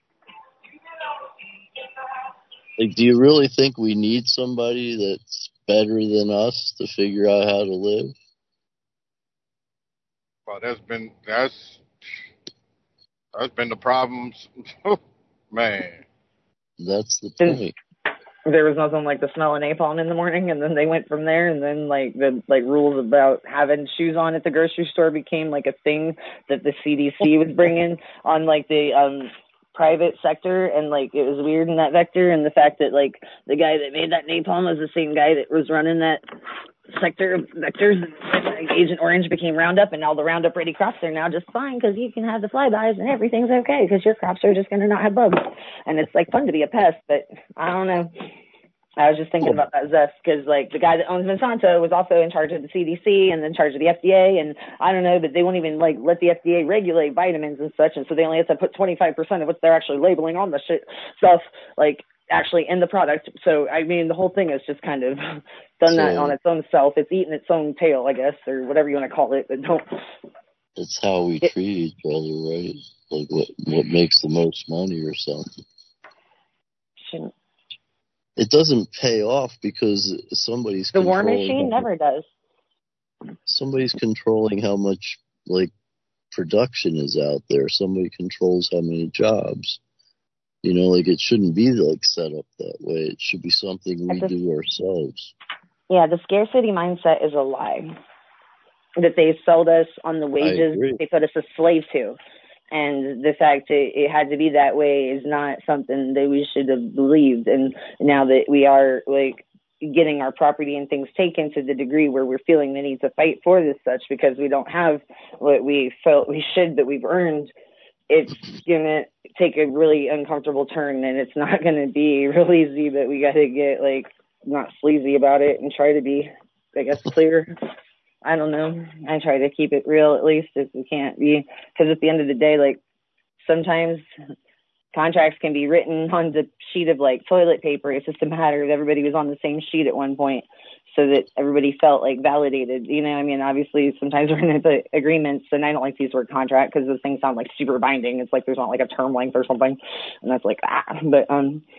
E: Like, do you really think we need somebody that's better than us to figure out how to live?
G: Well, that's been the problems. Man.
E: That's the point.
F: There was nothing like the smell of napalm in the morning, and then they went from there, and then like the rules about having shoes on at the grocery store became like a thing that the CDC was bringing on like the private sector, and like it was weird in that vector, and the fact that like the guy that made that napalm was the same guy that was running that sector of vectors, and like Agent Orange became Roundup, and all the Roundup ready crops are now just fine because you can have the flybys and everything's okay because your crops are just going to not have bugs, and it's like fun to be a pest. But I don't know. I was just thinking about that zest because, like, the guy that owns Monsanto was also in charge of the CDC and in charge of the FDA, and I don't know that they won't even, like, let the FDA regulate vitamins and such, and so they only have to put 25% of what they're actually labeling on the stuff, like, actually in the product. So, I mean, the whole thing is just kind of done that on its own self. It's eating its own tail, I guess, or whatever you want to call it, but don't.
E: It's how we treat each other, right? Like, what makes the most money or something.
F: Shouldn't.
E: It doesn't pay off because somebody's
F: the war machine never does.
E: Somebody's controlling how much, like, production is out there. Somebody controls how many jobs. You know, like, it shouldn't be, like, set up that way. It should be something we do ourselves.
F: Yeah, the scarcity mindset is a lie. That they sold us on the wages they put us a slave to. And the fact that it had to be that way is not something that we should have believed. And now that we are, like, getting our property and things taken to the degree where we're feeling the need to fight for this such because we don't have what we felt we should that we've earned, it's going to take a really uncomfortable turn, and it's not going to be real easy, but we got to get, like, not sleazy about it and try to be, I guess, clear. I don't know. I try to keep it real, at least, if we can't be. Because at the end of the day, like, sometimes contracts can be written on the sheet of, like, toilet paper. It's just a matter of everybody was on the same sheet at one point so that everybody felt, like, validated. You know, I mean, obviously, sometimes we're going to put agreements, and I don't like to use the word contract because those things sound like super binding. It's like there's not, like, a term length or something, and that's like, But,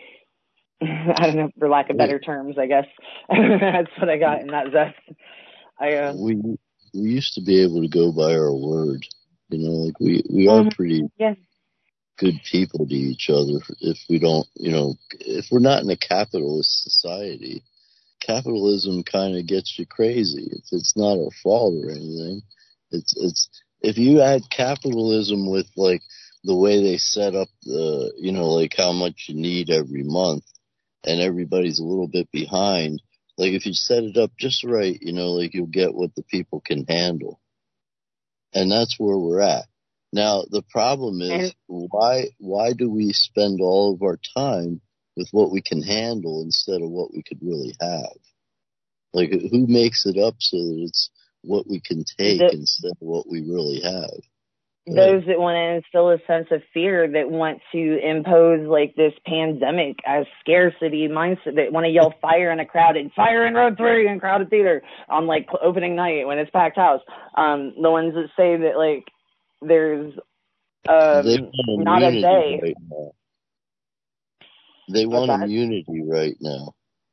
F: I don't know, for lack of better terms, I guess. That's what I got in that zest.
E: We used to be able to go by our word, you know, like we are pretty good people to each other if we don't, you know, if we're not in a capitalist society. capitalism kind of gets you crazy. It's not our fault or anything. It's if you add capitalism with like the way they set up the, you know, like how much you need every month, and everybody's a little bit behind. Like if you set it up just right, you know, like you'll get what the people can handle. And that's where we're at. Now, the problem is why do we spend all of our time with what we can handle instead of what we could really have? Like who makes it up so that it's what we can take instead of what we really have?
F: Those that want to instill a sense of fear, that want to impose like this pandemic as scarcity mindset, that want to yell fire in a crowded, fire in row 3 in crowded theater on like opening night when it's packed house. The ones that say that like there's not a day.
E: Right now. They want immunity right now.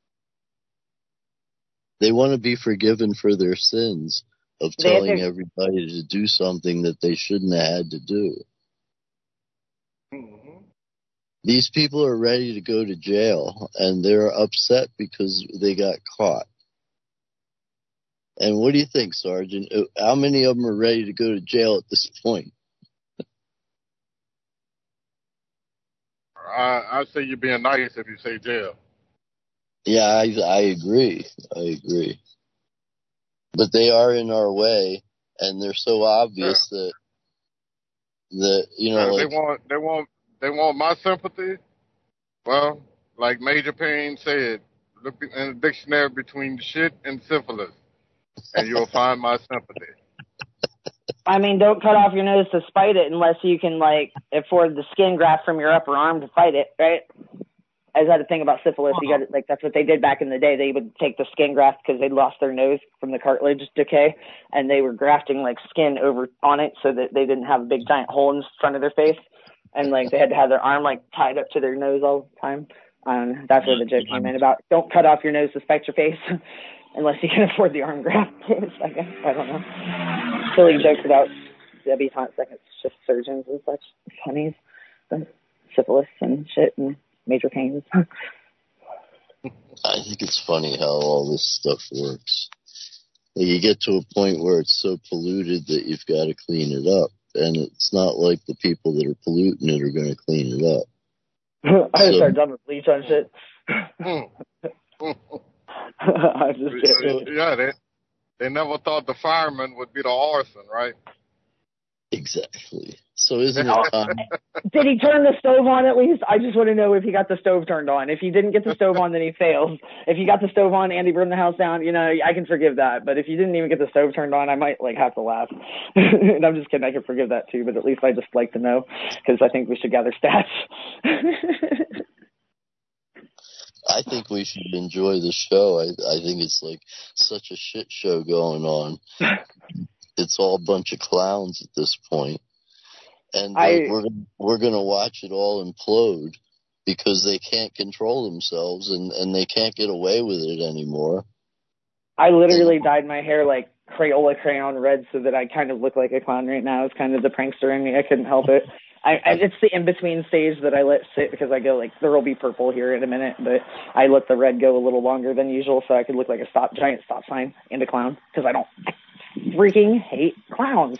E: They want to be forgiven for their sins of telling everybody to do something that they shouldn't have had to do. Mm-hmm. These people are ready to go to jail, and they're upset because they got caught. And what do you think, Sergeant? How many of them are ready to go to jail at this point?
G: I say you're being nice if you say jail.
E: Yeah, I agree. But they are in our way, and they're so obvious that you know, like,
G: they want my sympathy. Well, like Major Payne said, look in the dictionary between shit and syphilis, and you'll find my sympathy.
F: I mean, don't cut off your nose to spite it unless you can like afford the skin graft from your upper arm to fight it, right? I just had to think about syphilis. You got it, like that's what they did back in the day. They would take the skin graft because they'd lost their nose from the cartilage decay, and they were grafting like skin over on it so that they didn't have a big giant hole in front of their face, and like they had to have their arm like tied up to their nose all the time. That's where the joke came in about don't cut off your nose to spite your face unless you can afford the arm graft. I guess I don't know. Silly jokes about Debbie second shift surgeons and such funnies, but syphilis and shit and Major Pains.
E: I think it's funny how all this stuff works. You get to a point where it's so polluted that you've got to clean it up, and it's not like the people that are polluting it are going to clean it up.
F: I just started dumping bleach on shit. I'm just kidding.
G: Yeah, they never thought the fireman would be the arson, right?
E: Exactly. So isn't it time?
F: Did he turn the stove on at least? I just want to know if he got the stove turned on. If he didn't get the stove on, then he fails. If you got the stove on and he burned the house down, you know, I can forgive that. But if you didn't even get the stove turned on, I might like have to laugh. And I'm just kidding. I can forgive that too. But at least I just like to know because I think we should gather stats.
E: I think we should enjoy the show. I think it's like such a shit show going on. It's all a bunch of clowns at this point. And we're going to watch it all implode because they can't control themselves and they can't get away with it anymore.
F: I literally dyed my hair like Crayola crayon red so that I kind of look like a clown right now. It's kind of the prankster in me. I couldn't help it. It's the in-between stage that I let sit because I go like, there will be purple here in a minute, but I let the red go a little longer than usual so I could look like a giant stop sign and a clown because I freaking hate clowns.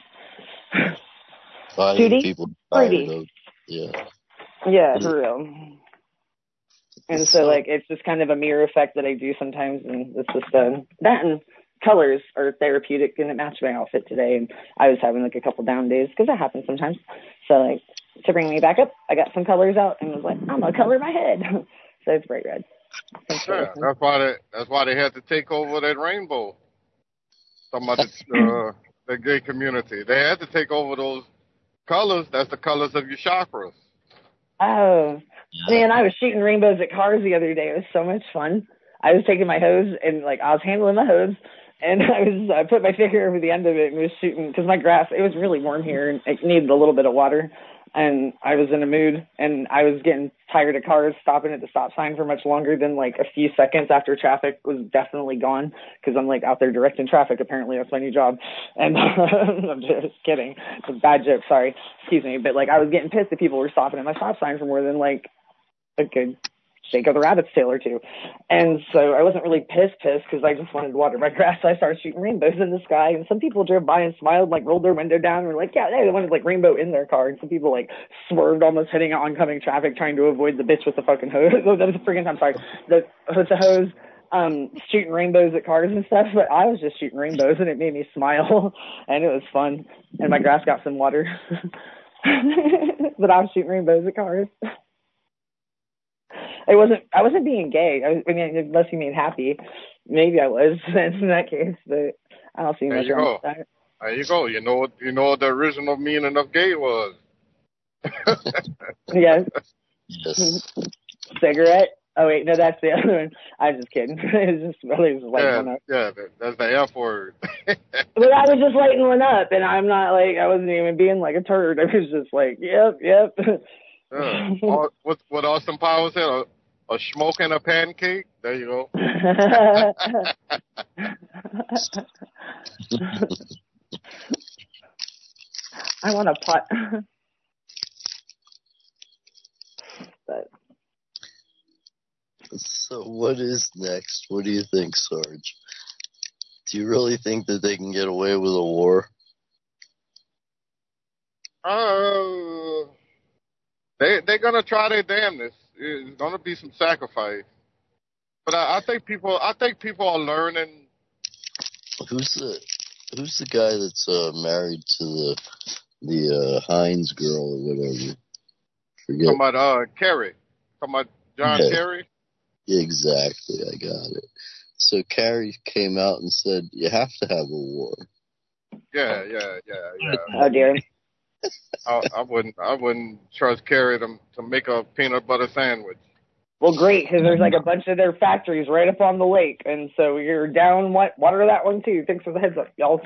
E: People tired of,
F: yeah, for real. And so like it's just kind of a mirror effect that I do sometimes, and it's just that and colors are therapeutic, and it matched my outfit today. And I was having like a couple down days because that happens sometimes. So like to bring me back up, I got some colors out and was like, I'm gonna color my head. So it's bright red.
G: Yeah, that's why they had to take over that rainbow. Talking about the gay community, they had to take over those colors. That's the colors of your chakras.
F: Oh, man, I was shooting rainbows at cars the other day. It was so much fun. I was taking my hose and like I was handling my hose, and I put my finger over the end of it and was shooting because my grass. It was really warm here and it needed a little bit of water. And I was in a mood, and I was getting tired of cars stopping at the stop sign for much longer than like a few seconds after traffic was definitely gone, because I'm like out there directing traffic. Apparently that's my new job. And I'm just kidding. It's a bad joke. Sorry. Excuse me. But like I was getting pissed that people were stopping at my stop sign for more than like a good shake of the rabbit's tail or two. And so I wasn't really pissed because I just wanted to water my grass. So I started shooting rainbows in the sky, and some people drove by and smiled, like rolled their window down and were like, yeah, they wanted like rainbow in their car. And some people like swerved, almost hitting oncoming traffic, trying to avoid the bitch with the fucking hose. That was a freaking, I'm sorry, the hose. Shooting rainbows at cars and stuff, but I was just shooting rainbows and it made me smile and it was fun. And my grass got some water. But I was shooting rainbows at cars. I wasn't being gay. I mean, unless you mean happy. Maybe I was in that case, but I don't see much wrong with that.
G: There you go. You know what the original meaning of gay was.
F: Yes.
E: Yes.
F: Cigarette? Oh wait, no, that's the other one. I was just kidding. It was just really just lighting one up.
G: Yeah, that's the F word.
F: But I was just lighting one up, and I'm not like, I wasn't even being like a turd. I was just like, yep.
G: What Austin Powers said, a smoke and a pancake. There you go.
F: I want a pot. But.
E: So what is next? What do you think, Sarge? Do you really think that they can get away with a war?
G: They're gonna try their damnedest. It's gonna be some sacrifice, but I think people are learning.
E: Who's the guy that's married to the Hines girl or whatever? Forget.
G: Talking about Kerry. Talking about John Kerry.
E: Exactly, I got it. So Kerry came out and said, you have to have a war.
G: Yeah.
F: Oh, dear.
G: I wouldn't trust Kerry to make a peanut butter sandwich.
F: Well, great, because there's like a bunch of their factories right up on the lake, and so you're down water that one too. Thanks for the heads up, y'all.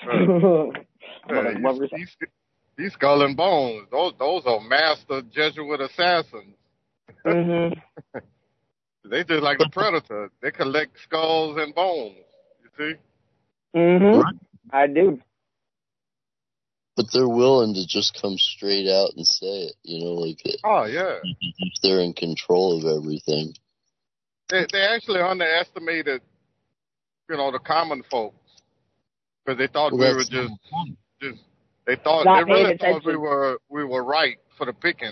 G: These Skull and Bones, those are master Jesuit assassins.
F: Mm-hmm.
G: They just like the Predator. They collect skulls and bones. You see?
F: Mm-hmm. I do.
E: But they're willing to just come straight out and say it, like it.
G: Oh, yeah.
E: If they're in control of everything.
G: They actually underestimated, the common folks. Because they thought we were just they really thought we were right for the picking.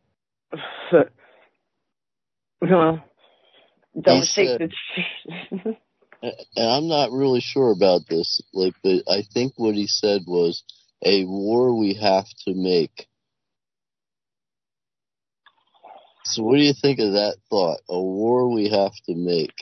F: Well, don't take the...
E: And I'm not really sure about this, but I think what he said was, a war we have to make. So what do you think of that thought? A war we have to make.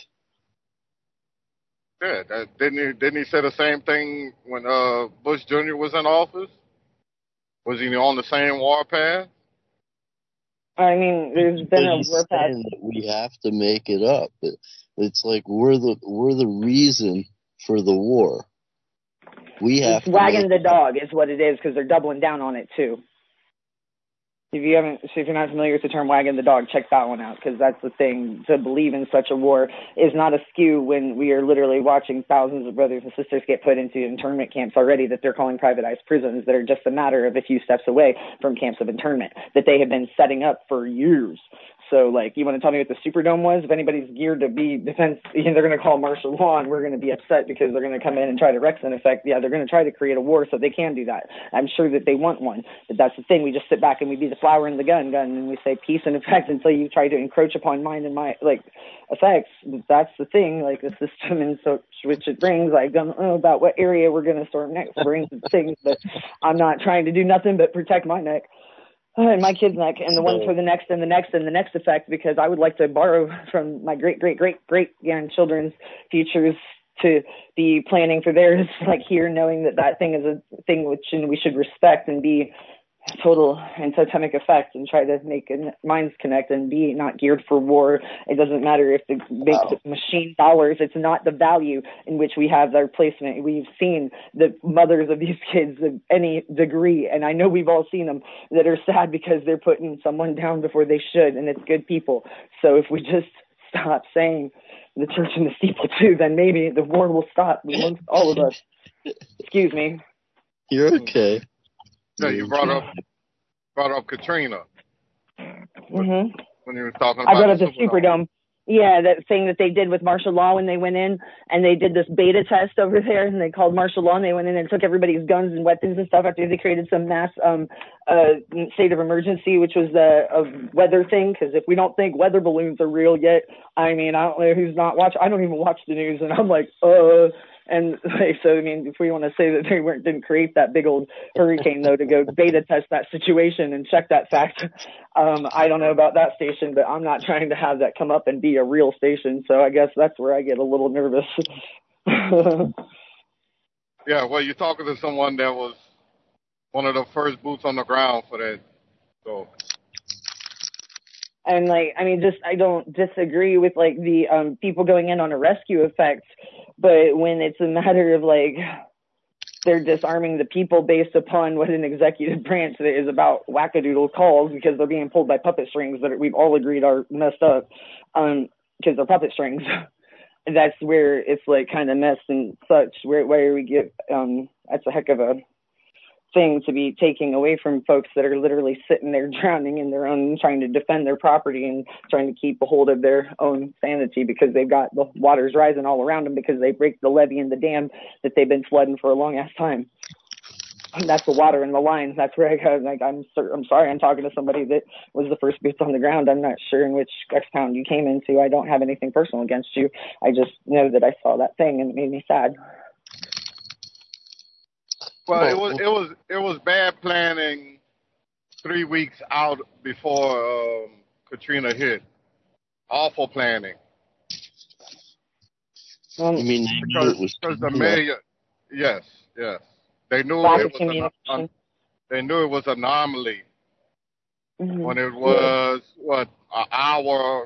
G: Yeah, didn't he say the same thing when Bush Jr. was in office? Was he on the same warpath?
F: I mean, there's been a warpath.
E: We have to make it up. It's like we're the reason for the war. We have to
F: wagging the dog is what it is, because they're doubling down on it too. If you're not familiar with the term wagging the dog, check that one out, because that's the thing. To believe in such a war is not askew when we are literally watching thousands of brothers and sisters get put into internment camps already that they're calling privatized prisons that are just a matter of a few steps away from camps of internment that they have been setting up for years. So, you want to tell me what the Superdome was? If anybody's geared to be defense, they're going to call martial law, and we're going to be upset because they're going to come in and try to wreak an effect. Yeah, they're going to try to create a war so they can do that. I'm sure that they want one. But that's the thing. We just sit back and we be the flower in the gun, and we say peace in effect until you try to encroach upon mine and my, effects. That's the thing, the system in which it brings. I don't know about what area we're going to storm next brings things, but I'm not trying to do nothing but protect my neck. And my kid's neck, and the one for the next and the next and the next effect, because I would like to borrow from my great grandchildren's futures to be planning for theirs, here, knowing that thing is a thing which we should respect and be total and totemic effect, and try to make minds connect and be not geared for war. It doesn't matter if it makes machine dollars. It's not the value in which we have our placement. We've seen the mothers of these kids of any degree, and I know we've all seen them, that are sad because they're putting someone down before they should, and it's good people. So if we just stop saying the church and the steeple too, then maybe the war will stop amongst all of us. Excuse me.
E: You're okay.
G: Yeah, you brought up Katrina.
F: Mm-hmm.
G: when you were talking about
F: I brought up the Superdome. Yeah, that thing that they did with martial law when they went in and they did this beta test over there and they called martial law and they went in and took everybody's guns and weapons and stuff after they created some mass state of emergency, which was a weather thing. Because if we don't think weather balloons are real yet, I mean, I don't know who's not watching. I don't even watch the news and I'm like, And so, I mean, if we want to say that they didn't create that big old hurricane, though, to go beta test that situation and check that fact, I don't know about that station, but I'm not trying to have that come up and be a real station. So I guess that's where I get a little nervous.
G: Yeah, well, you're talking to someone that was one of the first boots on the ground for that. So.
F: And like, I mean, I don't disagree with like the people going in on a rescue effect, but when it's a matter of like they're disarming the people based upon what an executive branch that is about wackadoodle calls because they're being pulled by puppet strings that we've all agreed are messed up because they're puppet strings. That's where it's like kind of messed and such. Where we get that's a heck of a thing to be taking away from folks that are literally sitting there drowning in their own, trying to defend their property and trying to keep a hold of their own sanity because they've got the waters rising all around them because they break the levee and the dam that they've been flooding for a long ass time. And that's the water in the line. That's where I go. Like, I'm sorry, I'm talking to somebody that was the first boots on the ground. I'm not sure in which X-Town you came into. I don't have anything personal against you. I just know that I saw that thing and it made me sad.
G: Well, it was bad planning 3 weeks out before Katrina hit. Awful planning.
E: You mean
G: because the mayor? Yes. They knew they knew it was an anomaly when it was an hour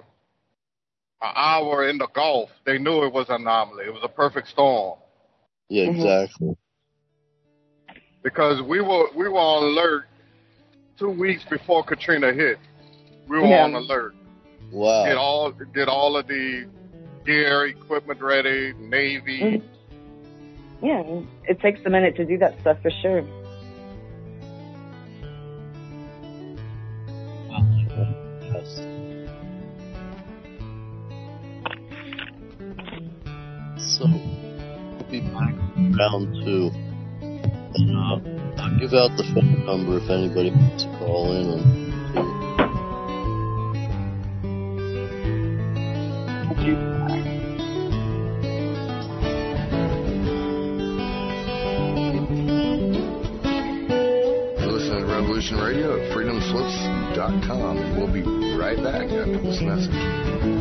G: in the Gulf. They knew it was an anomaly. It was a perfect storm.
E: Yeah, exactly.
G: Because we were on alert 2 weeks before Katrina hit. We were on alert.
E: Wow.
G: Did all of the gear, equipment ready, Navy.
F: Yeah, it takes a minute to do that stuff for sure.
E: So, we'll be back round 2. I'll give out the phone number if anybody wants to call in and
A: You're listening to Revolution Radio at freedomslips.com. We'll be right back after this message.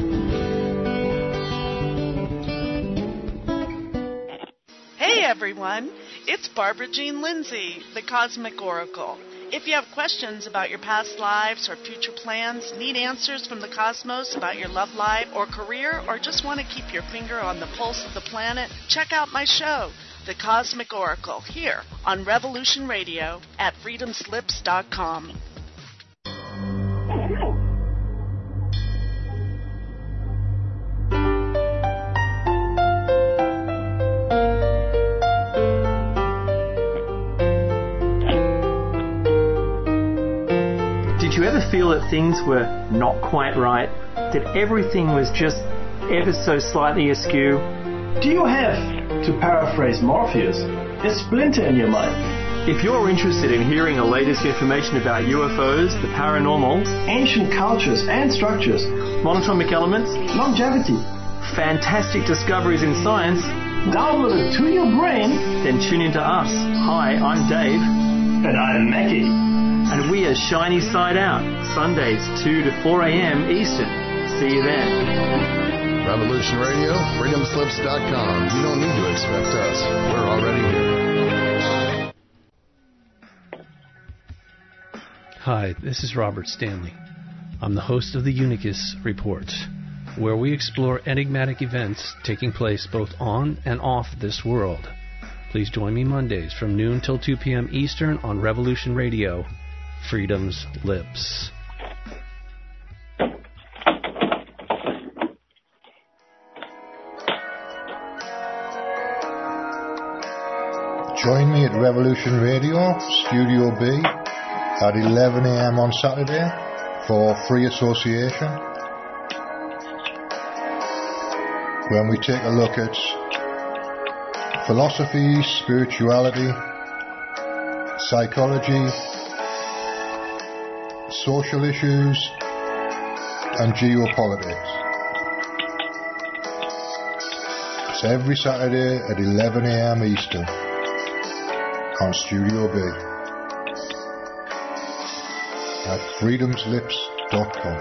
H: Everyone, it's Barbara Jean Lindsay, the Cosmic Oracle. If you have questions about your past lives or future plans, need answers from the cosmos about your love life or career, or just want to keep your finger on the pulse of the planet, check out my show, The Cosmic Oracle, here on Revolution Radio at freedomslips.com.
I: Did you ever feel that things were not quite right? That everything was just ever so slightly askew?
J: Do you have, to paraphrase Morpheus, a splinter in your mind?
I: If you're interested in hearing the latest information about UFOs, the paranormal,
J: ancient cultures and structures,
I: monatomic elements,
J: longevity,
I: fantastic discoveries in science,
J: download it to your brain,
I: then tune into us. Hi, I'm Dave.
J: And I'm Mackie.
I: And we are Shiny Side Out, Sundays 2 to 4 a.m. Eastern. See you then.
A: Revolution Radio, freedomslips.com. You don't need to expect us. We're already here.
K: Hi, this is Robert Stanley. I'm the host of the Unicus Report, where we explore enigmatic events taking place both on and off this world. Please join me Mondays from noon till 2 p.m. Eastern on Revolution Radio, Freedom's Lips.
L: Join me at Revolution Radio, Studio B, at 11 a.m. on Saturday for free association, when we take a look at philosophy, spirituality, psychology, social issues, and geopolitics. It's every Saturday at 11 a.m. Eastern on Studio B at freedomslips.com.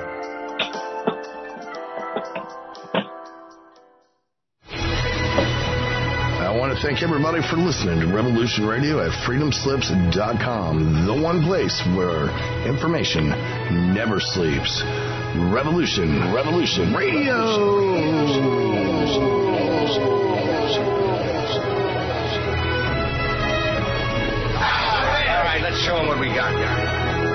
A: I want to thank everybody for listening to Revolution Radio at freedomslips.com, the one place where information never sleeps. Revolution Radio.
C: All right, let's show them what we got here.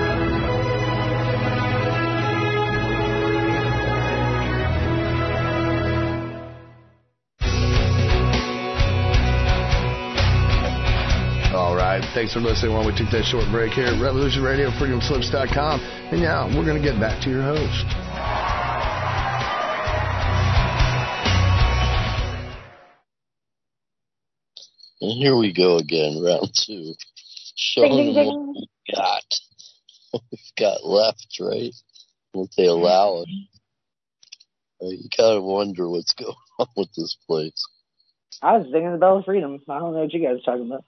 A: Thanks for listening while we took that short break here at Revolution Radio, freedomslips.com. And now we're going to get back to your host.
E: And here we go again, round two. Showing them what we've got. What we've got left, right? What they allow us. Right? You kind of wonder what's going on with this place.
F: I was singing the Bell of Freedom. I don't know what you guys are talking about.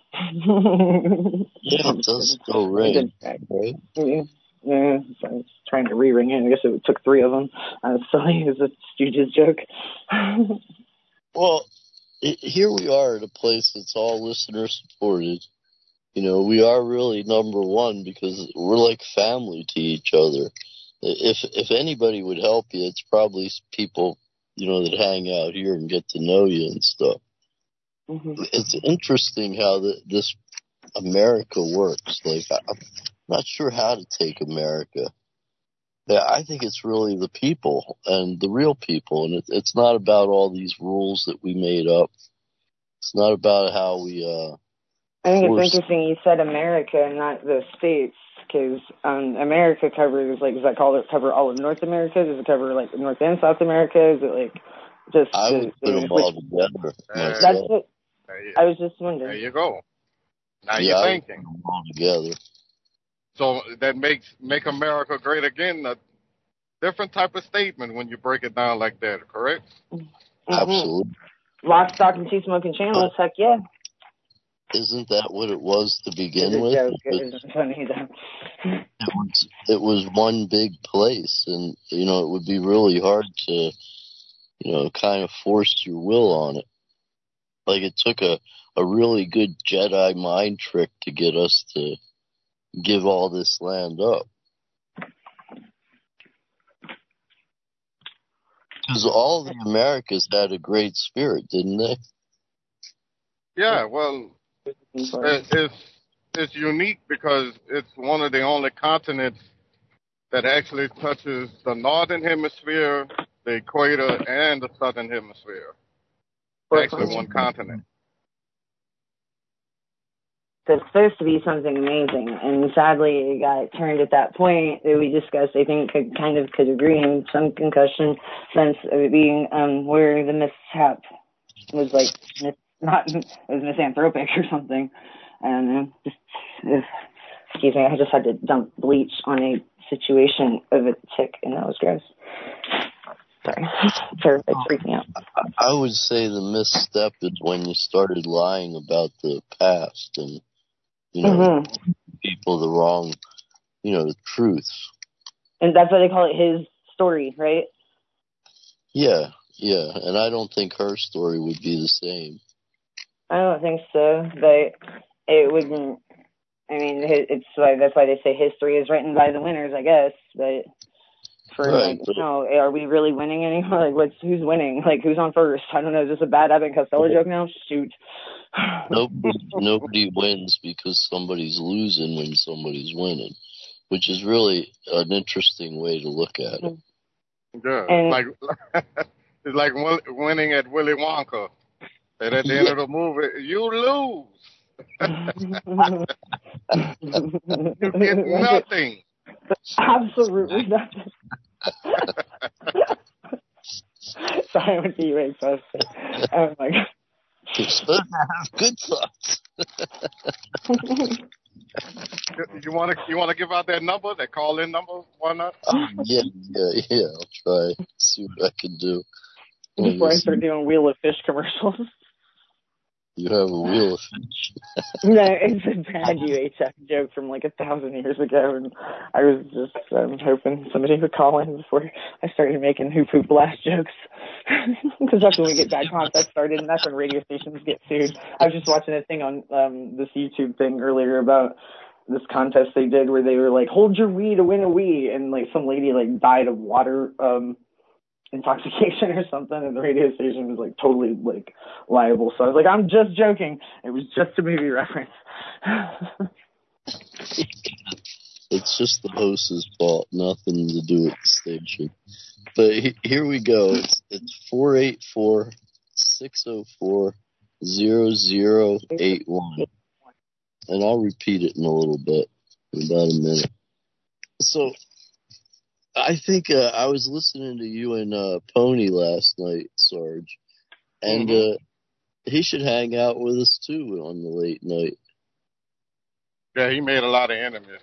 E: Yeah, it does still ring, right?
F: Yeah, so I was trying to re-ring it. I guess it took 3 of them. I was silly. It was a Stooges joke.
E: Well, here we are at a place that's all listener supported. You know, we are really number one because we're like family to each other. If anybody would help you, it's probably people, you know, that hang out here and get to know you and stuff. Mm-hmm. It's interesting how this America works. Like, I'm not sure how to take America. Yeah, I think it's really the people and the real people, and it's not about all these rules that we made up. It's not about how we.
F: I think it's interesting you said America and not the states, because America covers, like, does that cover all of North America? Does it cover, like, North and South America? Is it, like, just...
E: I would put them all together.
F: That's it. I was just wondering.
G: There you go. Now
E: yeah,
G: you're thinking.
E: I would put them all together.
G: So that make America great again, a different type of statement when you break it down like that, correct?
E: Mm-hmm. Absolutely.
F: Lock, stock, and two smoking channels, heck yeah.
E: Isn't that what it was to begin with? It was one big place, and, you know, it would be really hard to, you know, kind of force your will on it. Like, it took a really good Jedi mind trick to get us to give all this land up. Because all the Americas had a great spirit, didn't they?
G: Yeah, well, it's unique because it's one of the only continents that actually touches the northern hemisphere, the equator, and the southern hemisphere. Actually, one continent.
F: It's supposed to be something amazing, and sadly it got turned at that point that we discussed. I think could agree in some concussion sense of it being where the mishap was, like, it was misanthropic or something. I don't know. Excuse me, I just had to dump bleach on a situation of a tick, and that was gross. Sorry, it's freaking out.
E: I would say the misstep is when you started lying about the past and, you know, people the wrong, you know, the truth.
F: And that's why they call it his story, right?
E: Yeah, and I don't think her story would be the same.
F: I don't think so, but it wouldn't. I mean, it's like that's why they say history is written by the winners, I guess. But
E: right,
F: no, are we really winning anymore? Like, who's winning? Like, who's on first? I don't know. Is this a bad Abbott and Costello joke now? Shoot.
E: Nobody wins because somebody's losing when somebody's winning, which is really an interesting way to look at it.
G: Yeah, it's like winning at Willy Wonka. And at the end of the movie, you lose. You get nothing.
F: Absolutely nothing. Sorry, I went to UHS. Oh my god.
E: You're supposed to have good thoughts.
G: You want to give out that number, that call-in number? Why not?
E: Yeah. I'll try. See what I can do.
F: Before I start doing Wheel of Fish commercials.
E: You have a Wheel of Fish.
F: No, it's a bad UHF joke from like 1,000 years ago, and I was just hoping somebody would call in before I started making hoo-poo blast jokes. Because that's when we get bad contests started, and that's when radio stations get sued. I was just watching a thing on this YouTube thing earlier about this contest they did where they were like, hold your wee to win a wee, and like some lady like died of water intoxication or something, and the radio station was like totally like liable. So I was like, I'm just joking. It was just a movie reference.
E: It's just the host's fault, nothing to do with the station. But here we go. It's 484-604-0081. And I'll repeat it in a little bit, in about a minute. So, I think I was listening to you and Pony last night, Sarge, and he should hang out with us too on the late night.
G: Yeah, he made a lot of enemies.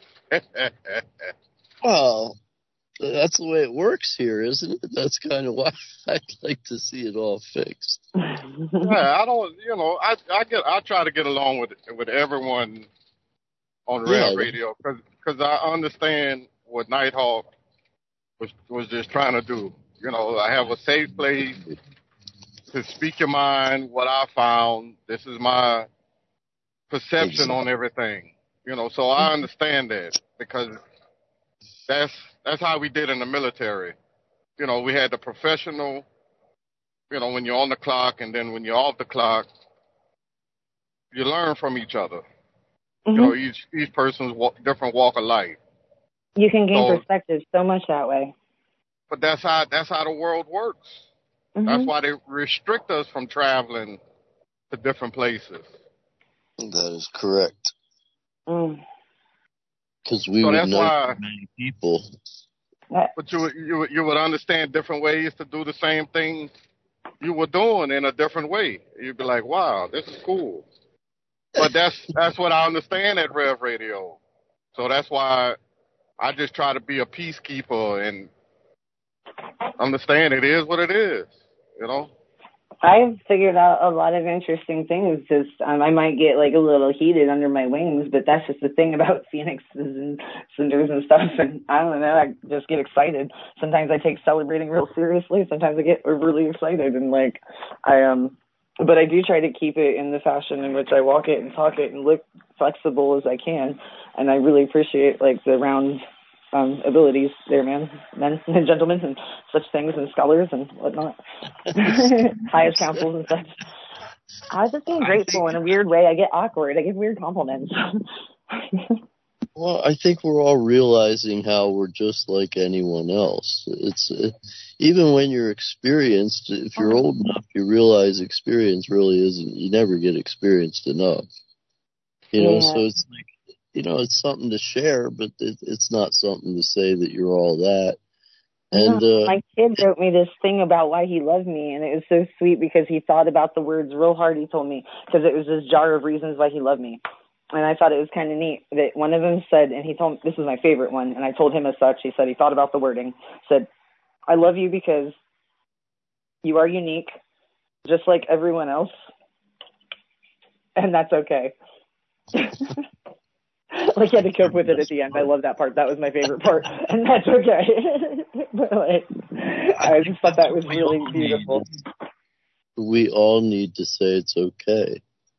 E: Well, that's the way it works here, isn't it? That's kind of why I'd like to see it all fixed.
G: Yeah, I don't, I try to get along with everyone on Rev Radio because I understand what Nighthawk was just trying to do. I have a safe place to speak your mind, what I found. This is my perception on everything. So I understand that because that's how we did in the military. We had the professional, when you're on the clock, and then when you're off the clock, you learn from each other.
F: Mm-hmm.
G: Each person's different walk of life.
F: You can gain perspective so much that way.
G: But that's how the world works. Mm-hmm. That's why they restrict us from traveling to different places.
E: That is correct. Because we
G: so
E: would
G: that's
E: know
G: why,
E: many people.
G: But you would understand different ways to do the same thing you were doing in a different way. You'd be like, wow, this is cool. But that's what I understand at Rev Radio. So that's why I just try to be a peacekeeper and understand it is what it is,
F: I've figured out a lot of interesting things. Just I might get like a little heated under my wings, but that's just the thing about phoenixes and cinders and stuff. And I don't know, I just get excited. Sometimes I take celebrating real seriously. Sometimes I get really excited, and like but I do try to keep it in the fashion in which I walk it and talk it and look flexible as I can. And I really appreciate like the round abilities there, men and gentlemen, and such things, and scholars and whatnot. Highest councils and such. I just feel grateful in a weird way. I get awkward. I get weird compliments.
E: Well, I think we're all realizing how we're just like anyone else. It's even when you're experienced, if you're old enough, you realize experience really isn't, you never get experienced enough. So it's like, it's something to share, but it's not something to say that you're all that. And
F: my kid wrote me this thing about why he loved me, and it was so sweet because he thought about the words real hard. He told me, because it was this jar of reasons why he loved me. And I thought it was kind of neat that one of them said, and he told me, this is my favorite one, and I told him as such, he said he thought about the wording, said, I love you because you are unique, just like everyone else, and that's okay. Like, he had to cope with it at the end. I love that part. That was my favorite part. And that's okay. But, like, I just thought that was really beautiful.
E: We all need to say it's okay.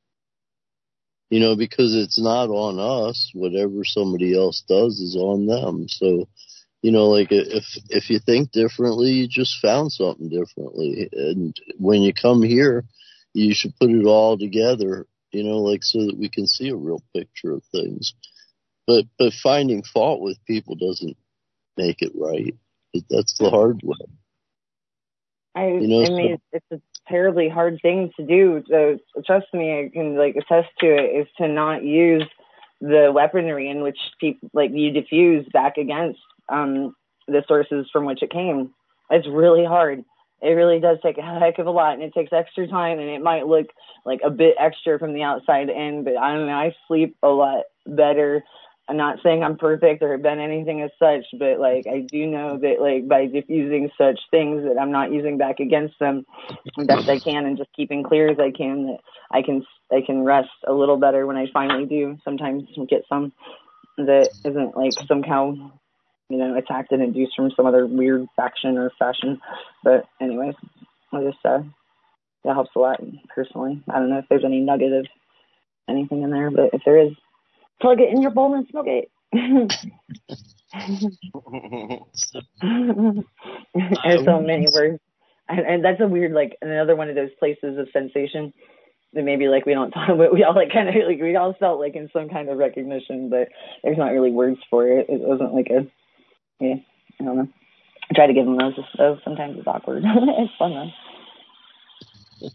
E: Because it's not on us. Whatever somebody else does is on them. So, like, if you think differently, you just found something differently. And when you come here, you should put it all together, so that we can see a real picture of things. But finding fault with people doesn't make it right. That's the hard way.
F: I mean, it's a terribly hard thing to do. So trust me, I can attest to it. Is to not use the weaponry in which people, like, you diffuse back against the sources from which it came. It's really hard. It really does take a heck of a lot, and it takes extra time, and it might look like a bit extra from the outside in, but I don't know, I sleep a lot better. I'm not saying I'm perfect or have done anything as such, but, like, I do know that, like, by diffusing such things that I'm not using back against them the best I can and just keeping clear as I can, that I can rest a little better when I finally do sometimes get some that isn't, like, somehow, you know, attacked and induced from some other weird faction or fashion. But anyways, I just, that helps a lot personally. I don't know if there's any nugget of anything in there, but if there is, plug it in your bowl and smoke it. There's so many words. And that's a weird, like, another one of those places of sensation that maybe, like, we don't talk about. We all, like, kind of, like, we all felt, like, in some kind of recognition, but there's not really words for it. It wasn't, like, a, yeah, I don't know. I try to give them those, though. Sometimes it's awkward. It's fun, though.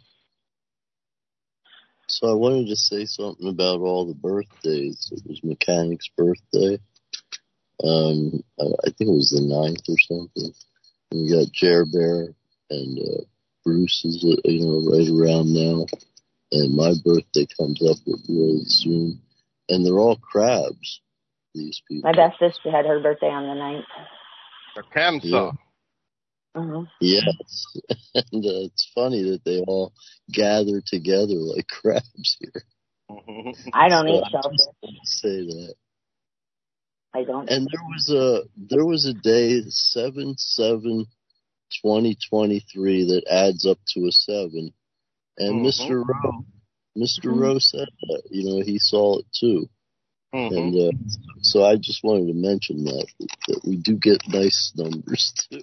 E: So I wanted to say something about all the birthdays. It was Mechanic's birthday. I think it was the 9th or something. And we got Jer Bear and Bruce is, you know, right around now. And my birthday comes up really soon. And they're all crabs, these people.
F: My best sister had her birthday on the 9th.
G: The cancer.
E: Yeah.
F: Mm-hmm.
E: Yes. And it's funny that they all gather together like crabs here.
F: I don't eat shellfish.
E: Say that.
F: I don't.
E: And there was a day, 7/7/2023, that adds up to a 7. And Mr. Rowe said that, you know, he saw it too. And so I just wanted to mention that we do get nice numbers too.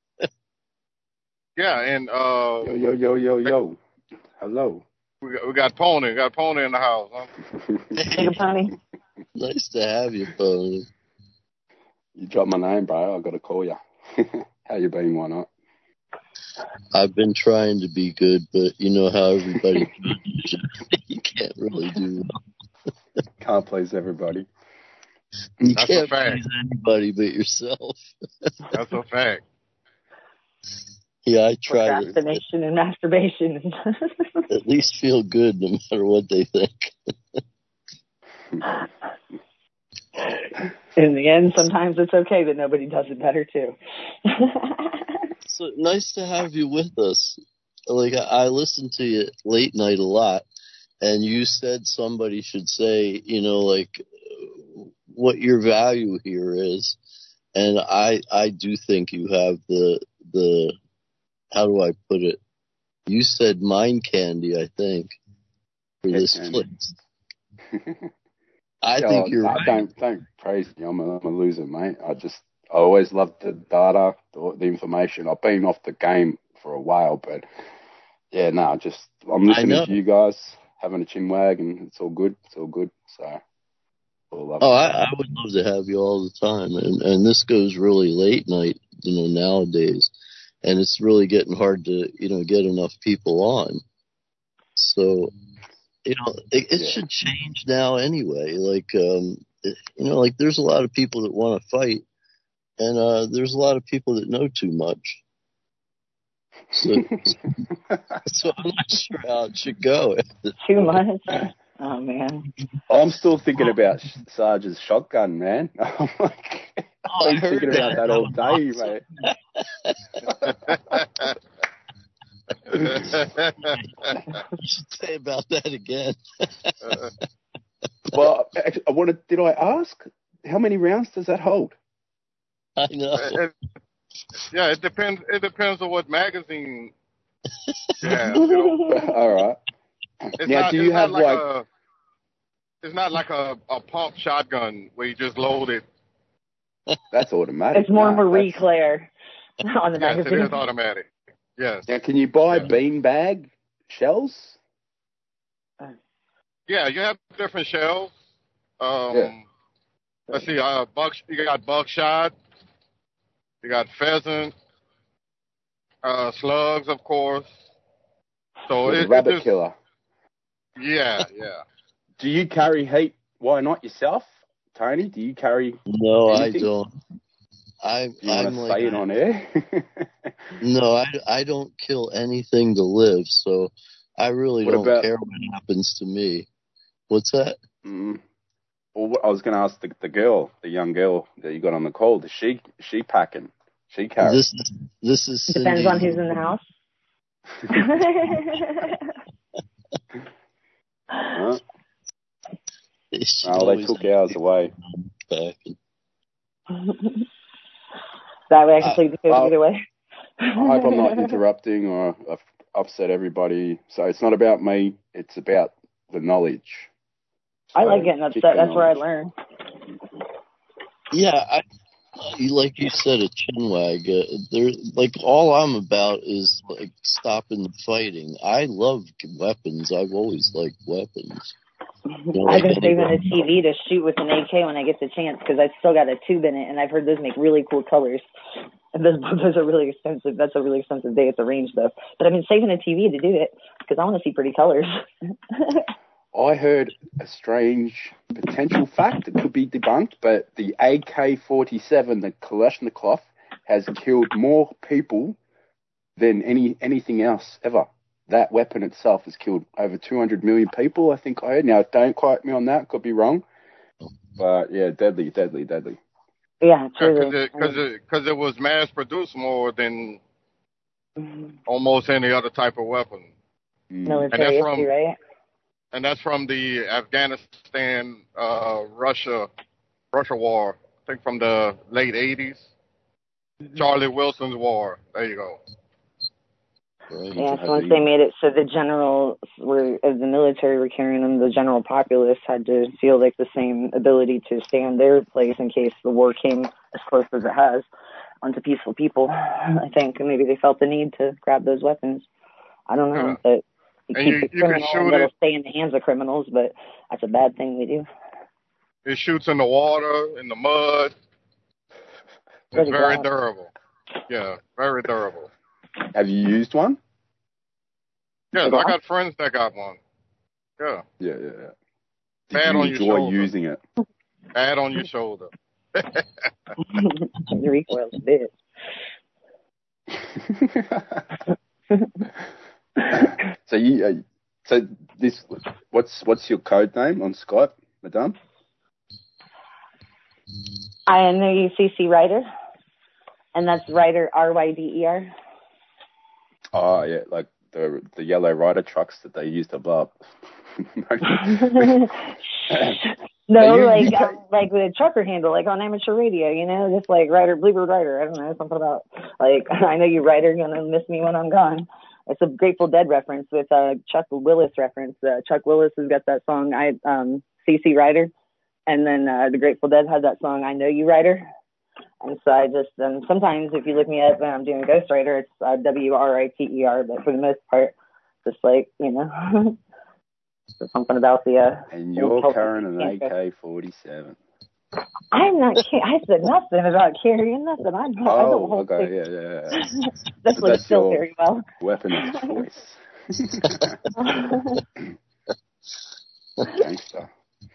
G: Yeah, and
M: yo. Hello.
G: We got Pony. We got Pony in the house. Huh?
F: Hey, Pony.
E: Nice to have you, Pony.
M: You dropped my name, bro. I got to call you. How you been? Why not?
E: I've been trying to be good, but you know how everybody you can't really do well.
M: Can't please everybody.
E: You
G: That's
E: can't
G: a fact.
E: please anybody but yourself.
G: That's a fact.
E: Yeah, I try to
F: procrastination and masturbation.
E: at least feel good no matter what they think.
F: In the end, sometimes it's okay that nobody does it better too.
E: So nice to have you with us. Like, I listen to you late night a lot, and you said somebody should say, you know, like, what your value here is. And I do think you have the how do I put it? You said mind candy, I think, for this place. I think you're right.
M: Don't praise me. I'm a loser, mate. I always loved the data, the information. I've been off the game for a while, but yeah, no, I'm listening to you guys, having a chin wag, and it's all good. It's all good. So,
E: I would love to have you all the time, and this goes really late night, you know, nowadays, and it's really getting hard to, you know, get enough people on. So, you know, it should change now anyway. Like, you know, like there's a lot of people that want to fight, and there's a lot of people that know too much. So I'm not sure how it should go.
F: Too much? Oh, man.
M: I'm still thinking about Sarge's shotgun, man. I'm like, I'm thinking about that all day, mate.
E: You should say about that again.
M: Well, did I ask? How many rounds does that hold?
E: I know.
G: It depends. It depends on what magazine. Yeah.
M: All right.
G: It's not like a pump shotgun where you just load it.
M: That's automatic.
F: It's more Marie Claire on the magazine.
G: Yes, it is automatic. Yes.
M: Now, can you buy beanbag shells?
G: Yeah, you have different shells. Let's see. You got buckshot. You got pheasant. Slugs, of course. So
M: rabbit killer.
G: Yeah.
M: Do you carry heat Why not yourself, Tony? Do you carry?
E: No,
M: anything?
E: I don't. I'm
M: like,
E: say
M: it on air?
E: No, I don't kill anything to live, so I really don't care what happens to me. What's that?
M: Well, I was going to ask the young girl that you got on the call. Is she packing? She carries?
E: This is Cindy.
F: Depends on who's in the house.
M: They took ours away.
F: That way I can sleep either way.
M: I hope I'm not interrupting or I've upset everybody. So it's not about me. It's about the knowledge. So
F: I like getting upset. That's where I learn.
E: Yeah, like you said, a chinwag. Like all I'm about is like stopping the fighting. I love weapons. I've always liked weapons.
F: I've been saving the TV to shoot with an AK when I get the chance because I've still got a tube in it, and I've heard those make really cool colors. And those are really expensive. That's a really expensive day at the range, though. But I've been saving a TV to do it because I want to see pretty colors.
M: I heard a strange potential fact that could be debunked, but the AK-47, the Kalashnikov, has killed more people than anything else ever. That weapon itself has killed over 200 million people, I think I heard. Now, don't quote me on that. Could be wrong. But, yeah, deadly.
F: Yeah, true.
G: Because it was mass-produced more than almost any other type of weapon.
F: Military issue, right?
G: And that's from the Afghanistan, Russia war, I think from the late 80s. Charlie Wilson's war. There you go.
F: Yeah, so once they made it so the generals the military were carrying them, the general populace had to feel like the same ability to stay in their place in case the war came as close as it has onto peaceful people. I think maybe they felt the need to grab those weapons. I don't know, but you keep the criminal and it'll stay in the hands of criminals, but that's a bad thing we do.
G: It shoots in the water, in the mud. It's very durable. Yeah, very durable.
M: Have you used one?
G: Yes, I got friends that got one. Yeah.
M: Yeah.
G: Bad on your shoulder.
M: Enjoy using it?
G: Bad on your shoulder.
F: The recoil's big.
M: So this, what's your code name on Skype, Madame?
F: I know you CC Ryder, and that's Ryder RYDER.
M: Oh yeah, like the yellow Ryder trucks that they used to blow up.
F: No, like with a trucker handle, like on amateur radio, you know, just like Ryder, Bluebird Ryder. I don't know, something about like I know you Ryder, you're gonna miss me when I'm gone. It's a Grateful Dead reference with Chuck Willis reference. Chuck Willis has got that song, CC Ryder, and then the Grateful Dead had that song, I Know You Ryder. And so I just, sometimes if you look me up when I'm doing Ghost Rider, it's WRITER, but for the most part, just like, you know, something about the...
M: and you're carrying an AK-47.
F: I'm not I said nothing about carrying nothing. I don't hold
M: okay, yeah.
F: That's what it's still very well.
M: Weapon of choice. Gangster.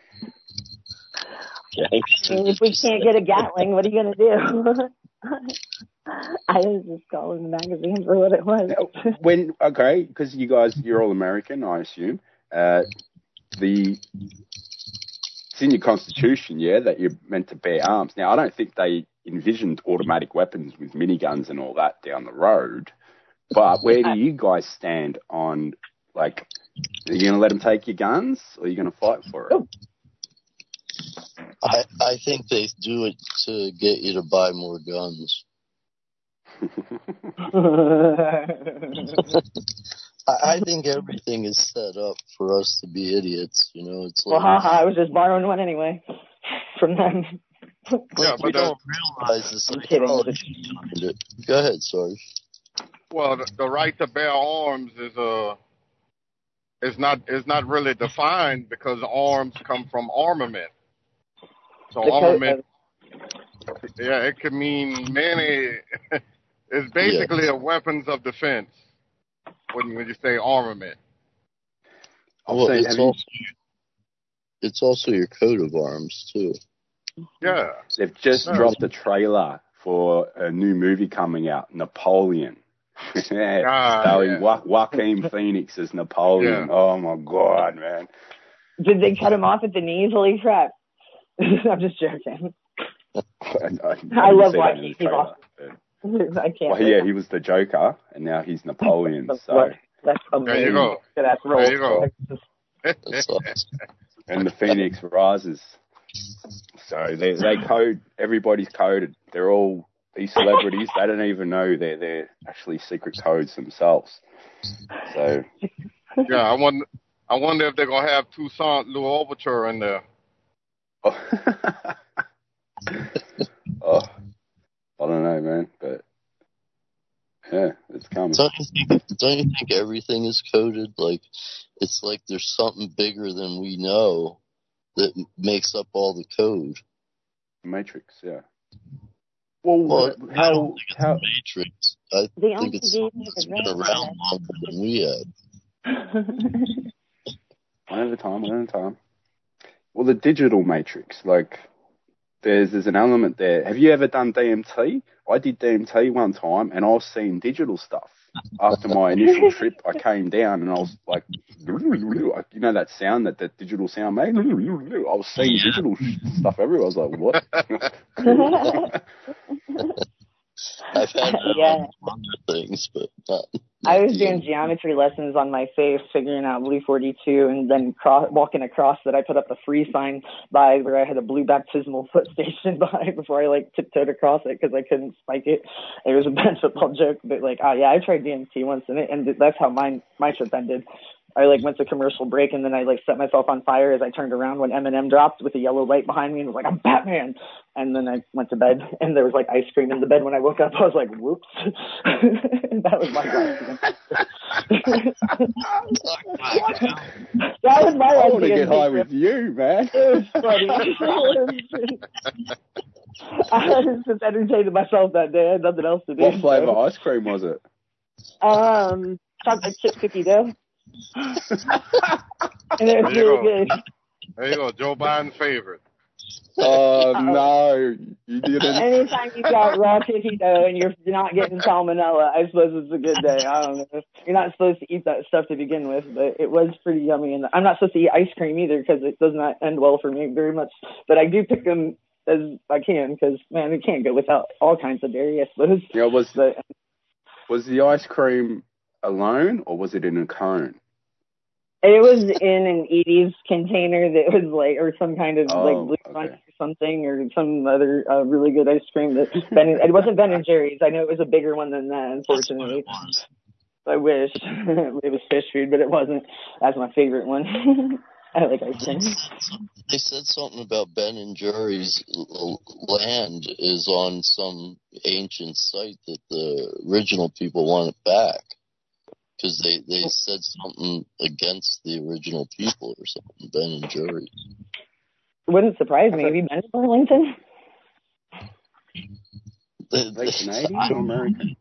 F: If we can't get a Gatling, what are you going to do? I was just calling the magazine for what it was.
M: Because you're all American, I assume. It's in your constitution, that you're meant to bear arms. Now, I don't think they envisioned automatic weapons with miniguns and all that down the road. But where do you guys stand on, like, are you going to let them take your guns, or are you going to fight for it?
E: I think they do it to get you to buy more guns. I think everything is set up for us to be idiots. You know, it's like,
F: I was just borrowing one anyway from them.
E: But we don't realize the psychology behind it. Go ahead, sorry.
G: Well, the right to bear arms is not really defined because arms come from armament. So armament, it could mean many. It's basically a weapons of defense when you say armament.
E: Well, it's also your coat of arms too.
G: Yeah.
M: They've just dropped a trailer for a new movie coming out, Napoleon. Joaquin Phoenix as Napoleon. Yeah. Oh my God, man.
F: Did they cut him off at the knees? Holy crap. I'm just joking. I love watching people. I can't.
M: Well, yeah, he was the Joker, and now he's Napoleon. So
F: that's amazing.
G: There you go.
F: There
G: you go.
M: And the Phoenix rises. So they code. Everybody's coded. They're all these celebrities. They don't even know they're actually secret codes themselves. So
G: yeah, I wonder if they're gonna have Toussaint L'Ouverture in there.
M: Oh, I don't know, man, but yeah, it's coming.
E: Don't you think everything is coded? Like, it's like there's something bigger than we know that makes up all the code.
M: Matrix, yeah. Well, how
E: Matrix? I think it's been around longer than we have.
M: One at a time. Well, the digital matrix, like, there's an element there. Have you ever done DMT? I did DMT one time, and I was seeing digital stuff. After my initial trip, I came down, and I was like, you know that sound that digital sound made? I was seeing digital stuff everywhere. I was like, what?
E: I've had other things, but not
F: I was doing geometry lessons on my face, figuring out Blue 42, and then walking across that. I put up a free sign by where I had a blue baptismal foot station by before I tiptoed across it because I couldn't spike it. It was a bad football joke, but I tried DMT once, and that's how my trip ended. I went to commercial break, and then I set myself on fire as I turned around when Eminem dropped with a yellow light behind me, and was like, I'm Batman. And then I went to bed, and there was ice cream in the bed. When I woke up, I was like, whoops. That was my life. That was my life.
M: I want to get high with you, man.
F: It was funny. I was just entertaining myself that day. I had nothing else to do.
M: What flavor ice cream was it?
F: Chocolate chip cookie dough. And it was really good.
G: There you go, Joe Biden's favorite.
M: Oh no, you didn't.
F: Anytime you got raw cookie dough and you're not getting salmonella, I suppose it's a good day. I don't know. You're not supposed to eat that stuff to begin with, but it was pretty yummy. And I'm not supposed to eat ice cream either because it does not end well for me very much. But I do pick them as I can because, man, it can't go without all kinds of dairy, I suppose.
M: Yeah, was the ice cream alone or was it in a cone?
F: It was in an Edie's container that was or some kind of Blue Bunny or something, or some other really good ice cream that it wasn't Ben and Jerry's. I know it was a bigger one than that, unfortunately. I wish it was fish food, but it wasn't. That's my favorite one. I like ice cream.
E: They said something about Ben and Jerry's land is on some ancient site that the original people want it back. Because they said something against the original people or something, Ben and Jerry.
F: Wouldn't surprise me. Have you been to Burlington?
M: They Canadian or American?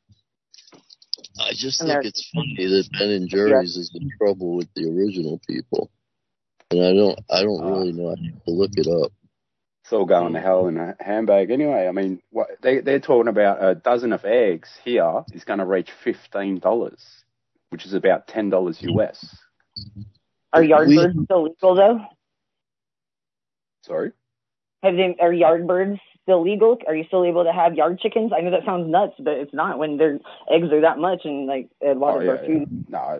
E: I just think it's funny that Ben and Jerry's is in trouble with the original people. And I don't really know. I have to look it up.
M: It's all going to hell in a handbag anyway. I mean, they're talking about a dozen of eggs here is going to reach $15. Which is about $10 US.
F: Are Yardbirds still legal though?
M: Sorry?
F: Are Yardbirds still legal? Are you still able to have yard chickens? I know that sounds nuts, but it's not when their eggs are that much and a lot of our food.
M: No,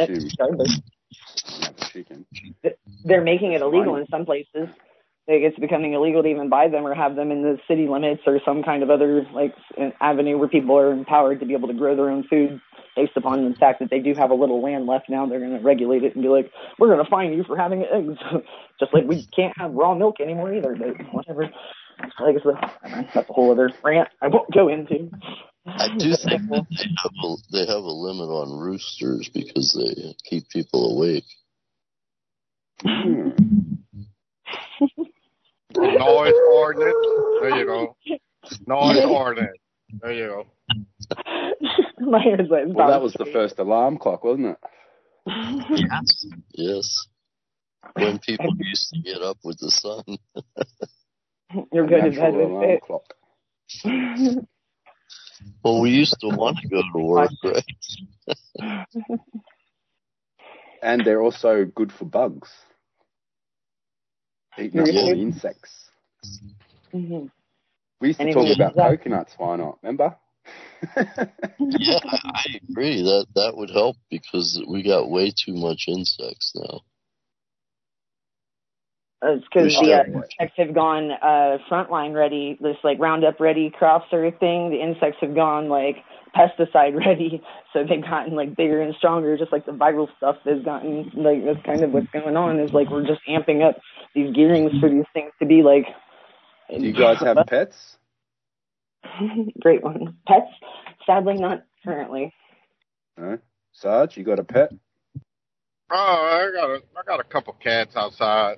M: chicken.
F: They're making it illegal in some places. It's becoming illegal to even buy them or have them in the city limits or some kind of other an avenue where people are empowered to be able to grow their own food based upon the fact that they do have a little land left now. They're going to regulate it and be like, we're going to fine you for having eggs. Just like we can't have raw milk anymore either, but whatever. That's a whole other rant I won't go into.
E: I do think that they have a limit on roosters because they keep people awake.
G: Noise ordinance. There you go. Noise ordinance. There you go.
M: Well, that was the first alarm clock, wasn't it?
E: Yes. when people used to get up with the sun.
F: You're good at bed with it.
M: Clock.
E: Well, we used to want to go to work, right?
M: And they're also good for bugs. Eating up all the insects.
F: Mm-hmm.
M: We used to talk about coconuts, why not? Remember?
E: Yeah, I agree. That would help because we got way too much insects now.
F: It's because the insects have gone frontline ready, this like Roundup ready crop sort of thing. The insects have gone like pesticide ready, so they've gotten like bigger and stronger, just like the viral stuff has gotten. Like that's kind of what's going on, is like we're just amping up these gearings for these things to be like.
M: Do you guys have pets?
F: Great one. Pets? Sadly, not currently.
M: No. Sarge, you got a pet?
G: Oh, I got a couple cats outside.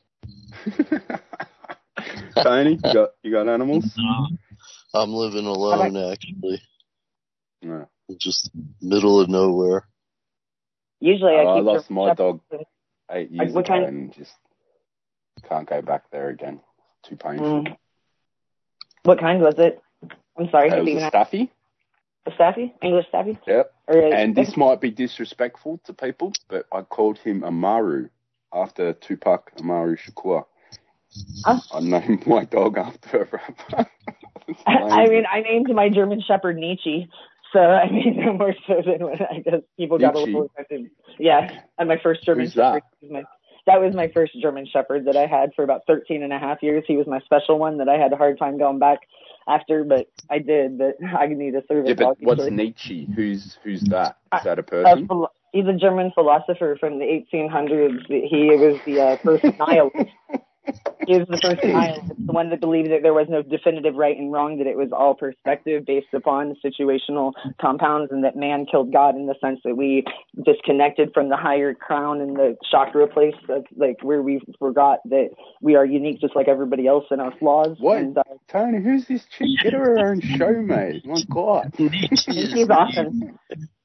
M: Tony, you got animals?
E: I'm living alone, actually.
M: No.
E: Just middle of nowhere.
F: Usually
M: I lost my dog 8 years ago
F: kind?
M: And just can't go back there again. Too painful.
F: What kind was it? I'm sorry.
M: It was a Staffy.
F: A Staffy? English Staffy?
M: Yep. And this might be disrespectful to people, but I called him Amaru after Tupac Amaru Shakur. I named my dog after a rapper.
F: I mean, I named my German Shepherd Nietzsche. So, I mean, no more so than when I guess people got a little affected. Yeah, and my first German Shepherd. That was my first German Shepherd that I had for about 13 and a half years. He was my special one that I had a hard time going back after, but I did. But I need a service dog.
M: But what's Nietzsche? Who's that? Is that a person?
F: He's a German philosopher from the 1800s. He was the first nihilist. He was the first nihilist, the one that believed that there was no definitive right and wrong, that it was all perspective based upon situational compounds, and that man killed God in the sense that we disconnected from the higher crown and the chakra place, of, like where we forgot that we are unique just like everybody else in our flaws.
M: What?
F: And,
M: Tony, who's this chick? Get her own show, mate. My God.
F: She's awesome.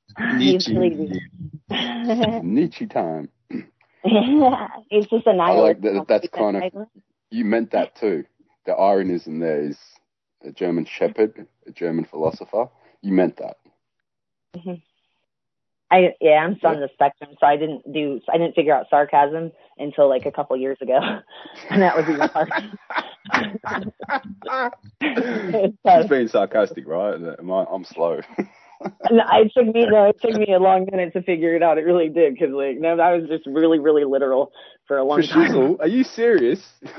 M: Nietzsche time.
F: It's just a nihilist.
M: I like that. That's kind of. You meant that too. The ironism there is a German shepherd, a German philosopher. You meant that.
F: Mm-hmm. I'm still on the spectrum, so I didn't figure out sarcasm until like a couple years ago, and that was even hard.
M: Just being sarcastic, right? I'm slow.
F: It took me a long minute to figure it out. It really did, because like that was just really, really literal for a long time.
M: Are you serious?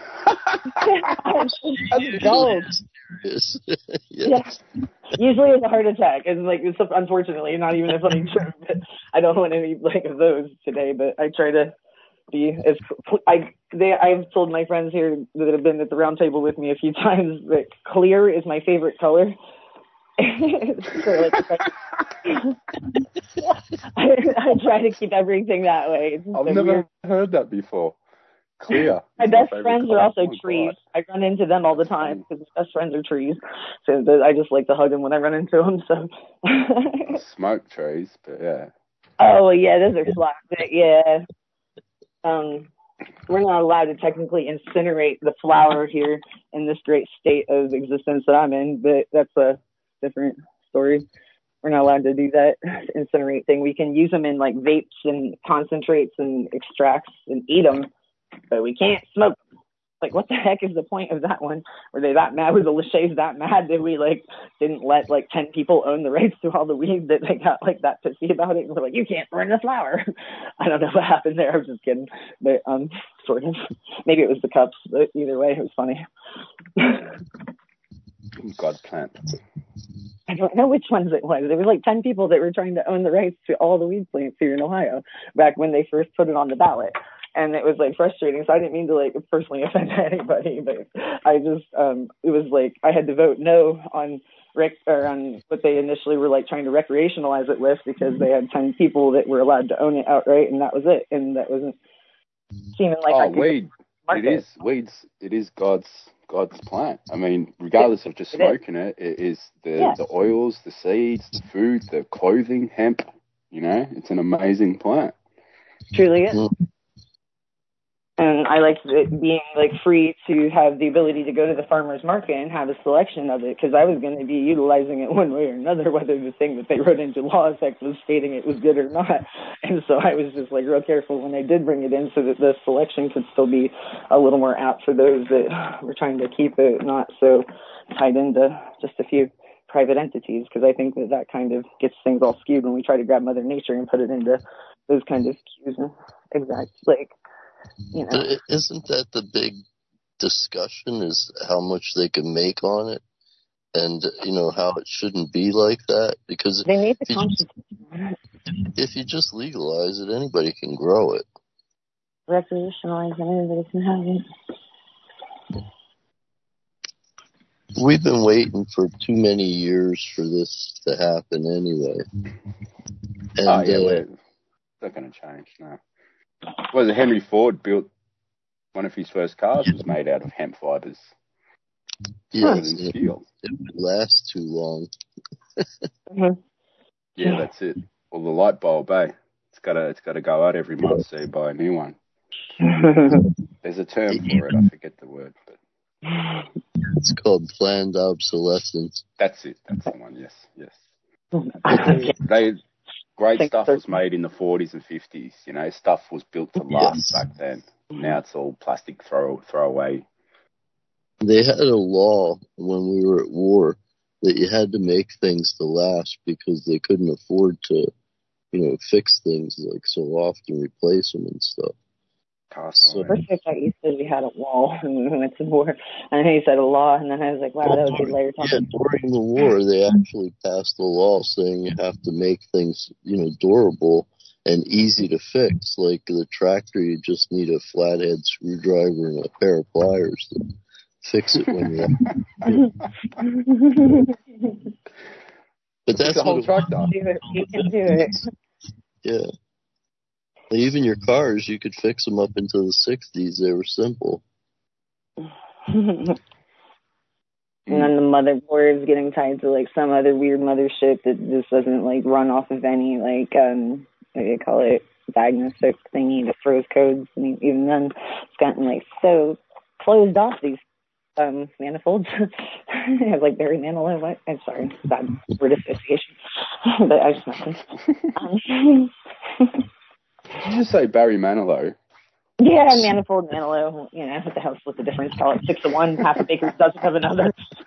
E: Yes.
F: Yes. Usually it's a heart attack. It's like, it's unfortunately not even a funny joke. But I don't want any like of those today. But I try to be as I've told my friends here that have been at the round table with me a few times that clear is my favorite color. So, I try to keep everything that way.
M: I've never heard that before. Clear.
F: My best friends are also trees. God. I run into them all the time because best friends are trees. So I just like to hug them when I run into them. So
M: smoke trees, but yeah.
F: Oh yeah, those are flat. But yeah. We're not allowed to technically incinerate the flower here in this great state of existence that I'm in, but that's a different story. We're not allowed to do that incinerate thing. We can use them in like vapes and concentrates and extracts and eat them, but we can't smoke them. Like, what the heck is the point of that one? Were they that mad? Were the Lachey's that mad that we like didn't let like 10 people own the rights to all the weed, that they got like that pissy about it? And we're like, you can't burn the flower. I don't know what happened there. I was just kidding, but sort of. Maybe it was the cups, but either way, it was funny.
M: God plant.
F: I don't know which ones it was. There was like 10 people that were trying to own the rights to all the weed plants here in Ohio back when they first put it on the ballot. And it was like frustrating. So I didn't mean to like personally offend anybody, but I just, it was like I had to vote no on on what they initially were like trying to recreationalize it with, because they had 10 people that were allowed to own it outright, and that was it. And that wasn't seeming like
M: weed. It is God's plant. I mean, regardless of just smoking it is the oils, the seeds, the food, the clothing, hemp. You know, it's an amazing plant.
F: Truly is. And I liked it being like free to have the ability to go to the farmer's market and have a selection of it, because I was going to be utilizing it one way or another, whether the thing that they wrote into law effect was stating it was good or not. And so I was just like real careful when I did bring it in, so that the selection could still be a little more apt for those that were trying to keep it not so tied into just a few private entities, because I think that kind of gets things all skewed when we try to grab Mother Nature and put it into those kind of cues and exact, like, you know.
E: But isn't that the big discussion, is how much they can make on it, and how it shouldn't be like that? Because
F: they made the Constitution.
E: If you just legalize it, anybody can grow it.
F: Recreationalize it, anybody can have it.
E: We've been waiting for too many years for this to happen anyway. And,
M: it's not going to change, no. Was it Henry Ford built one of his first cars was made out of hemp fibers?
E: Yes, it would last too long.
F: Mm-hmm.
M: Yeah, that's it. Or the light bulb, It's got to go out every month, so you buy a new one. There's a term for it. I forget the word, but
E: it's called planned obsolescence.
M: That's it. That's the one. Yes. Great stuff was made in the 40s and 50s. Stuff was built to last back then. Now it's all plastic throw away.
E: They had a law when we were at war that you had to make things to last, because they couldn't afford to, fix things like so often, replace them and stuff.
F: So first I thought you said we had a wall when we went to war, and then you said a law, and then I was like, wow, that was a good layer talk.
E: Yeah, during the war, they actually passed a law saying you have to make things, durable and easy to fix. Like the tractor, you just need a flathead screwdriver and a pair of pliers to fix it when you're But that's
M: the whole tractor.
F: You can do it.
E: Yeah. Even your cars, you could fix them up into the 60s. They were simple.
F: And then the motherboard's getting tied to like some other weird mothership that just doesn't like run off of any like what do you call it, diagnostic thingy that throws codes. I mean, even then it's gotten like so closed off, these manifolds. I have like Barry Manilow. I'm sorry, bad word association, but I just mentioned.
M: Did you just say Barry Manilow?
F: Yeah, Manifold, Manilow. What the hell split the difference? Call it 6 to 1. Half a baker's dozen of another.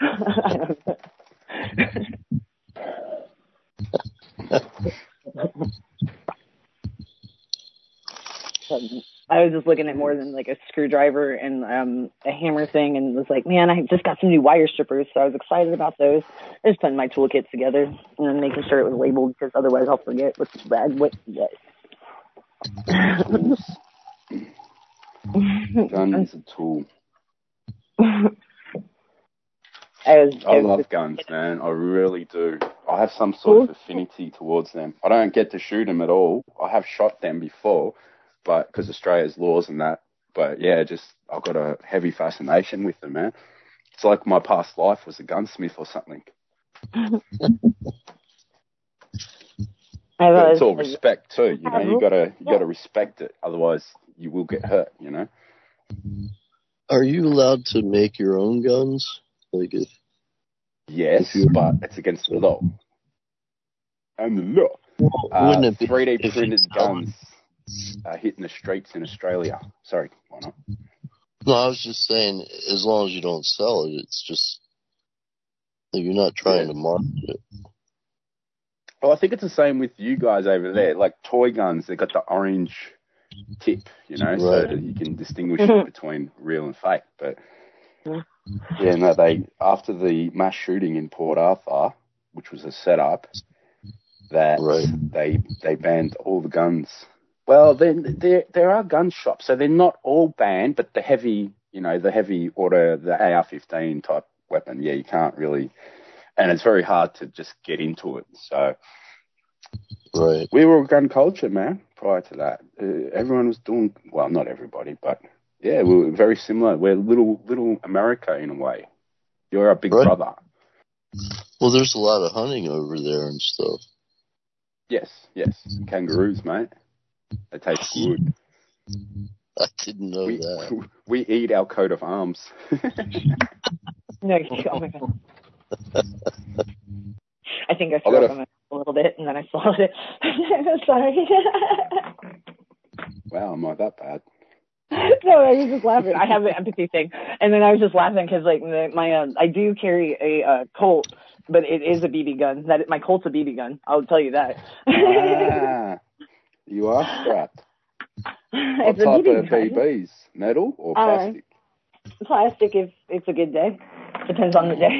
F: I was just looking at more than like a screwdriver and a hammer thing, and was like, man, I just got some new wire strippers, so I was excited about those. I just putting my toolkit together and then making sure it was labeled, because otherwise I'll forget what's bad, what.
M: Gun is a tool.
F: I
M: love guns, man. I really do. I have some sort of affinity towards them. I don't get to shoot them at all. I have shot them before, but because Australia's laws and that. But yeah, I've got a heavy fascination with them, man. It's like my past life was a gunsmith or something. But it's all respect too, you gotta respect it, otherwise you will get hurt,
E: Are you allowed to make your own guns?
M: Yes, but it's against the law. And the law.
E: Wouldn't it be
M: 3D printed guns are hitting the streets in Australia. Sorry, why not?
E: No, I was just saying, as long as you don't sell it, it's just you're not trying to market it.
M: Well, I think it's the same with you guys over there. Like toy guns, they've got the orange tip, so that you can distinguish it between real and fake. But after the mass shooting in Port Arthur, which was a setup, that they banned all the guns. Well, then there are gun shops, so they're not all banned, but the heavy, the AR-15 type weapon, you can't really. And it's very hard to just get into it. So we were a gun culture, man, prior to that. Everyone was doing, well, not everybody, but yeah, we were very similar. We're little America in a way. You're our big brother.
E: Well, there's a lot of hunting over there and stuff.
M: Yes. Kangaroos, mate. They taste good.
E: I didn't know that.
M: We eat our coat of arms.
F: No, oh my God. I think I threw up on my a little bit, and then I swallowed it. Sorry.
M: Wow, am I that bad?
F: No, I was just laughing. I have the empathy thing, and then I was just laughing because like I do carry a Colt, but it is a BB gun. My Colt's a BB gun. I'll tell you that.
M: You are strapped.
F: What
M: type of BBs? Metal or plastic?
F: Plastic if it's a good day. Depends on the day.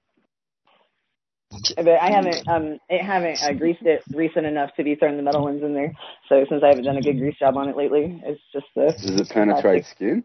F: But I haven't greased it recent enough to be throwing the metal ones in there. So since I haven't done a good grease job on it lately, it's just the.
M: Does it penetrate skin?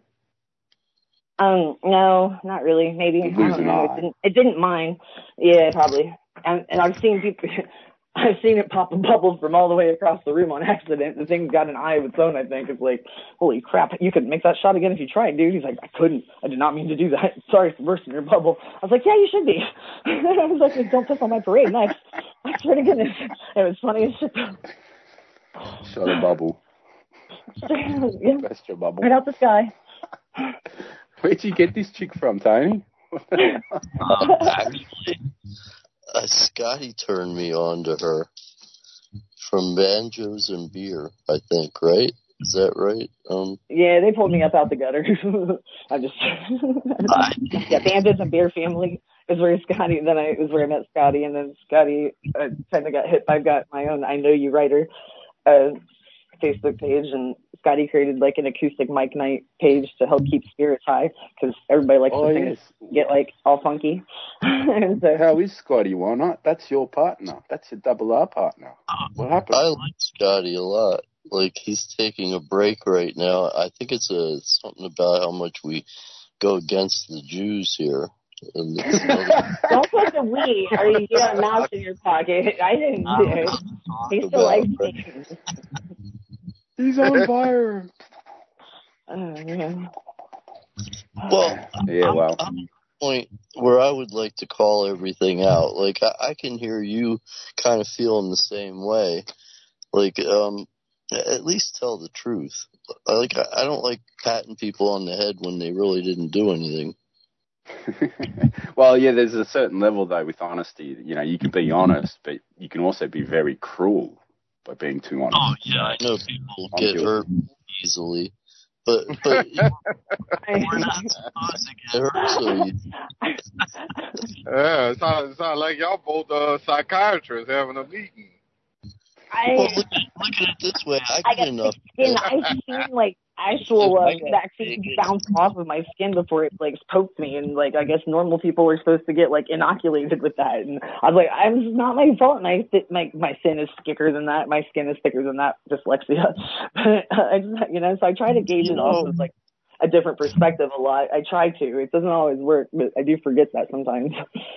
F: No, not really. Maybe. I don't know. It didn't mine. Yeah, probably. And I've seen it pop a bubble from all the way across the room on accident. The thing's got an eye of its own, I think. It's like, holy crap, you could make that shot again if you tried, dude. He's like, I couldn't. I did not mean to do that. Sorry for bursting your bubble. I was like, yeah, you should be. I was like, don't piss on my parade next. I swear to goodness. It was funny as shit.
M: Shot a bubble.
F: Yeah.
M: Best your bubble.
F: Right out the sky.
M: Where'd you get this chick from, Tony?
E: Actually, Scotty turned me on to her from Banjos and Beer, I think, right? Is that right?
F: Yeah, they pulled me up out the gutter. Yeah, Banjos and Beer family is where Scotty, then is where I met Scotty, and then Scotty kind of got hit. I've got my own I Know You writer Facebook page, and Scotty created like an acoustic mic night page to help keep spirits high because everybody likes to sing, get like all funky. And so,
M: how is Scotty? Why not? That's your partner. That's your double R partner. What happened?
E: I like Scotty a lot. Like, he's taking a break right now. I think it's something about how much we go against the Jews here. And
F: don't put the we, or you get a mouse in your pocket. I didn't do it. He still likes things.
M: He's on fire.
F: Yeah.
E: Well,
M: yeah, well.
E: I'm at the point where I would like to call everything out. Like, I can hear you kind of feeling the same way. Like, at least tell the truth. Like, I don't like patting people on the head when they really didn't do anything.
M: Well, yeah, there's a certain level, though, with honesty. You know, you can be honest, but you can also be very cruel by being too honest.
E: Oh, yeah, I know people get hurt easily. But we're not supposed to get hurt so easy.
G: Yeah, it sounds like y'all both psychiatrists having a meeting.
E: Well, look at it this way. I get enough.
F: I've seen like actual vaccines bounce off of my skin before it like poked me, and like I guess normal people are supposed to get like inoculated with that. And I was like, it's not my fault. And my skin is thicker than that. My skin is thicker than that. Dyslexia. So I try to gauge it off of like a different perspective a lot. I try to. It doesn't always work, but I do forget that sometimes.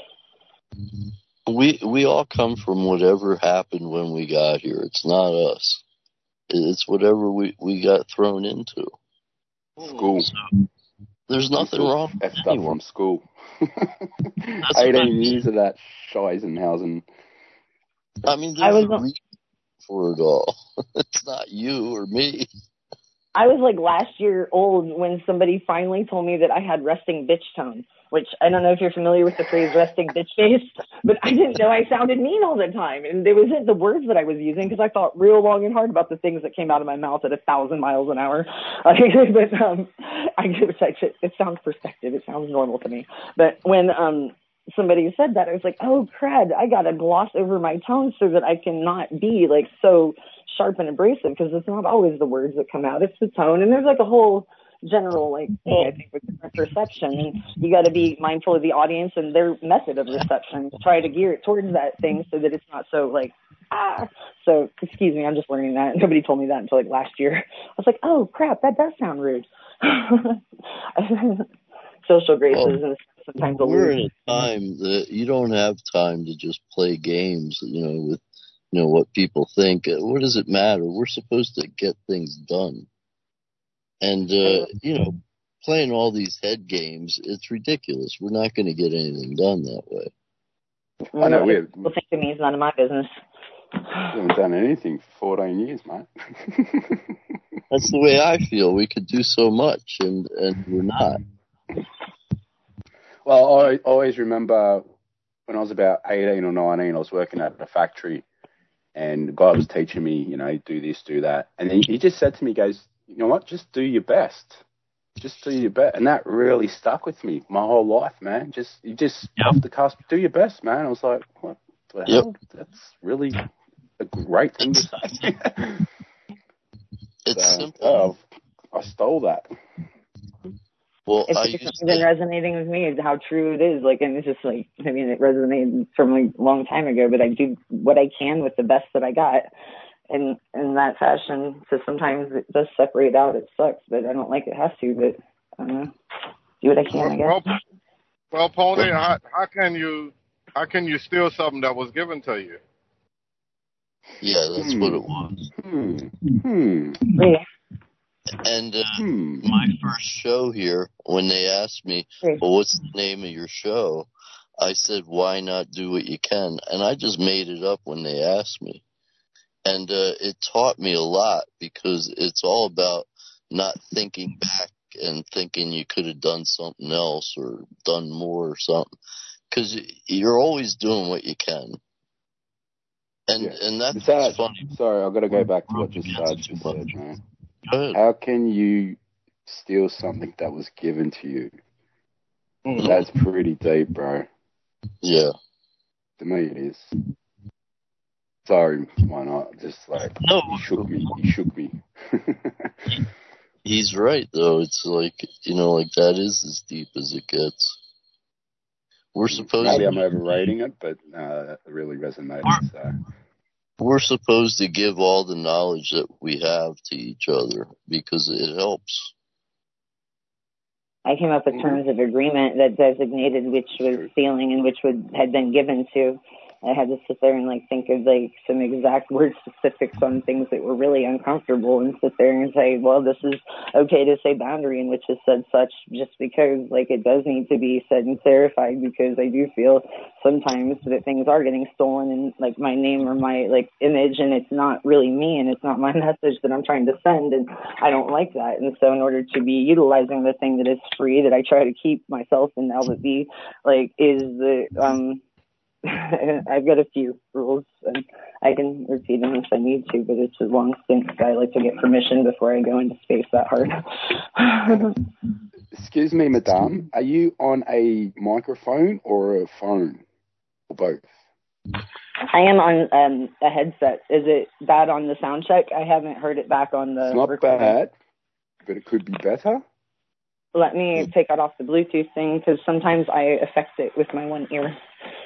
E: We all come from whatever happened when we got here. It's not us. It's whatever we got thrown into.
M: School.
E: So, there's nothing wrong with anyone.
M: From school. 18 years of that Scheisenhausen.
E: I mean, there's a reason for it all. It's not you or me.
F: I was like last year old when somebody finally told me that I had resting bitch tone, which I don't know if you're familiar with the phrase resting bitch face, but I didn't know I sounded mean all the time. And it wasn't the words that I was using because I thought real long and hard about the things that came out of my mouth at 1,000 miles an hour. But it sounds perspective. It sounds normal to me. But when somebody said that, I was like, oh, crud, I got to gloss over my tone so that I can not be like so sharp and abrasive, because it's not always the words that come out, it's the tone. And there's like a whole general like thing, I think, with different perception, and you got to be mindful of the audience and their method of reception. Try to gear it towards that thing so that it's not so like So excuse me, I'm just learning that. Nobody told me that until like last year. I was like, oh crap, that does sound rude. Social graces and sometimes
E: we're in a time that you don't have time to just play games, with what people think. What does it matter? We're supposed to get things done. And, playing all these head games, it's ridiculous. We're not going to get anything done that way.
F: I know. People think to me, it's none of my business.
M: You haven't done anything for 14 years, mate.
E: That's the way I feel. We could do so much, and we're not.
M: Well, I always remember when I was about 18 or 19, I was working at a factory, and the guy was teaching me, you know, do this, do that. And he just said to me, he goes, you know what, just do your best. Just do your best. And that really stuck with me my whole life, man. You just off the cusp, do your best, man. I was like, what the hell? That's really a great thing to say.
E: It's simple.
M: I stole that.
F: Well, it's been resonating with me is how true it is. Like, and it's just like, I mean, it resonated from a long time ago, but I do what I can with the best that I got in that fashion. So sometimes it does separate out. It sucks, but I don't like it has to, but I don't know. Do what I can, I guess.
G: Well, Pony, how can you steal something that was given to you?
E: Yeah, that's what it was.
F: Yeah.
E: And my first show here, when they asked me, well, what's the name of your show? I said, why not do what you can? And I just made it up when they asked me. And it taught me a lot because it's all about not thinking back and thinking you could have done something else or done more or something. Because you're always doing what you can. And that's funny.
M: Sorry, I've got to go back to what just said, man. How can you steal something that was given to you? That's pretty deep, bro.
E: Yeah.
M: To me, it is. Sorry, why not? Just like, no. He shook me.
E: He's right, though. It's like, you know, like that is as deep as it gets. We're supposed
M: Maybe I'm overrating it, but it really resonated. So.
E: We're supposed to give all the knowledge that we have to each other because it helps.
F: I came up with terms of agreement that designated which was stealing and which had been given to. I had to sit there and think of some exact word specifics on things that were really uncomfortable and sit there and say, well, this is okay to say boundary in which is said such, just because it does need to be said and clarified, because I do feel sometimes that things are getting stolen and my name or my image, and it's not really me and it's not my message that I'm trying to send, and I don't like that. And so in order to be utilizing the thing that is free that I try to keep myself and Albert B is the I've got a few rules, and I can repeat them if I need to, but it's a long stint. I like to get permission before I go into space that hard.
M: Excuse me, madame. Are you on a microphone or a phone? Or both?
F: I am on a headset. Is it bad on the sound check? I haven't heard it back on the
M: It's not recording. Bad, but it could be better.
F: Let me take that off the Bluetooth thing, because sometimes I affect it with my one ear.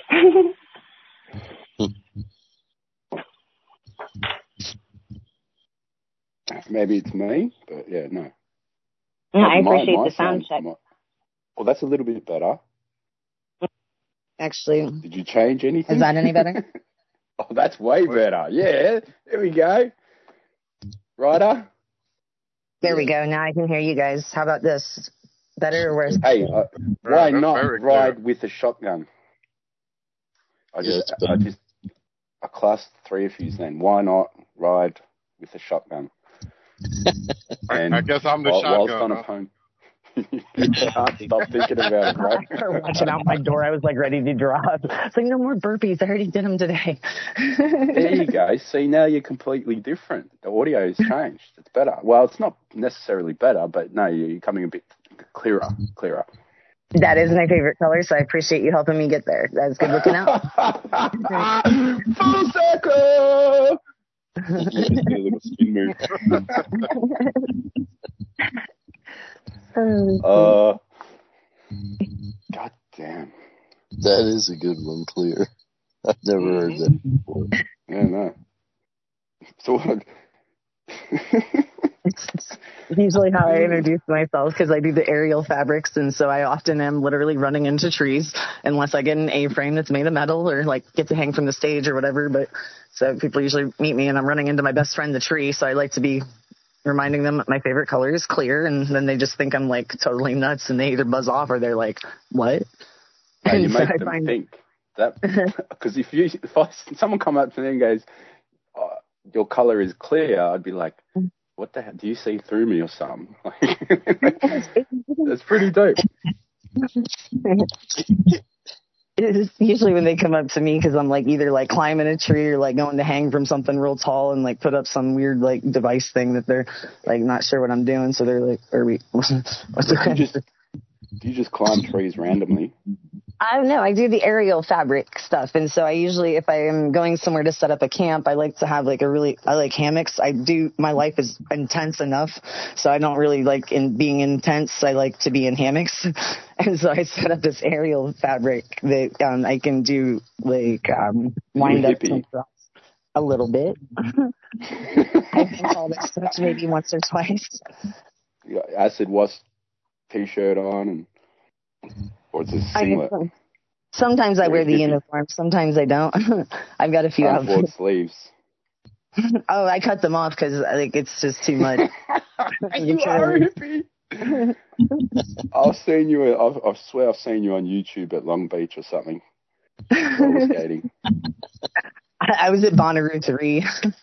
M: Maybe it's me, but yeah, no.
F: I appreciate the sound check.
M: Well, that's a little bit better.
F: Actually.
M: Did you change anything?
F: Is that any better?
M: Oh, that's way better. Yeah, there we go. Ryder?
N: There we go. Now I can hear you guys. How about this? Better or worse?
M: Hey, why not ride with a shotgun? I classed three of you then. Why not ride with a shotgun?
G: I guess I'm the shotgun.
M: Whilst on a phone. Stop thinking about it, bro.
N: I was watching out my door. I was ready to drop. It's no more burpees. I already did them today.
M: There you go. See, now you're completely different. The audio has changed. It's better. Well, it's not necessarily better, but no, you're coming a bit clearer.
N: That is my favorite color, so I appreciate you helping me get there. That's good looking out.
M: Full circle! A little spin move. God damn.
E: That is a good one, Clear. I've never heard that before.
M: Yeah, no. So
N: It's usually how I introduce myself, because I do the aerial fabrics, and so I often am literally running into trees unless I get an A-frame that's made of metal or get to hang from the stage or whatever. But so people usually meet me and I'm running into my best friend, the tree. So I like to be reminding them that my favorite color is clear, and then they just think I'm totally nuts, and they either buzz off or they're like, what?
M: No, you make them think That because if someone come up to me and goes, oh, your color is clear, I'd be like, what the hell? Do you see through me or something? That's pretty dope.
N: It's usually when they come up to me because I'm like either like climbing a tree or like going to hang from something real tall and like put up some weird like device thing that they're like not sure what I'm doing. So they're like,
M: Do you just climb trees randomly?
N: I don't know. I do the aerial fabric stuff. And so I usually, if I am going somewhere to set up a camp, I like to have like I like hammocks. My life is intense enough. So I don't really like being intense. I like to be in hammocks. And so I set up this aerial fabric that I can do like wind up a little bit. I've been called it such maybe once or twice.
M: You got acid wash t-shirt on and or it's a singlet.
N: Sometimes I wear the uniform. Sometimes I don't. I've got a few outfits.
M: Sleeves.
N: Oh, I cut them off because I think it's just too much.
M: You are a hippie. I swear I've seen you on YouTube at Long Beach or something. Roller skating.
N: I was at Bonnaroo 3.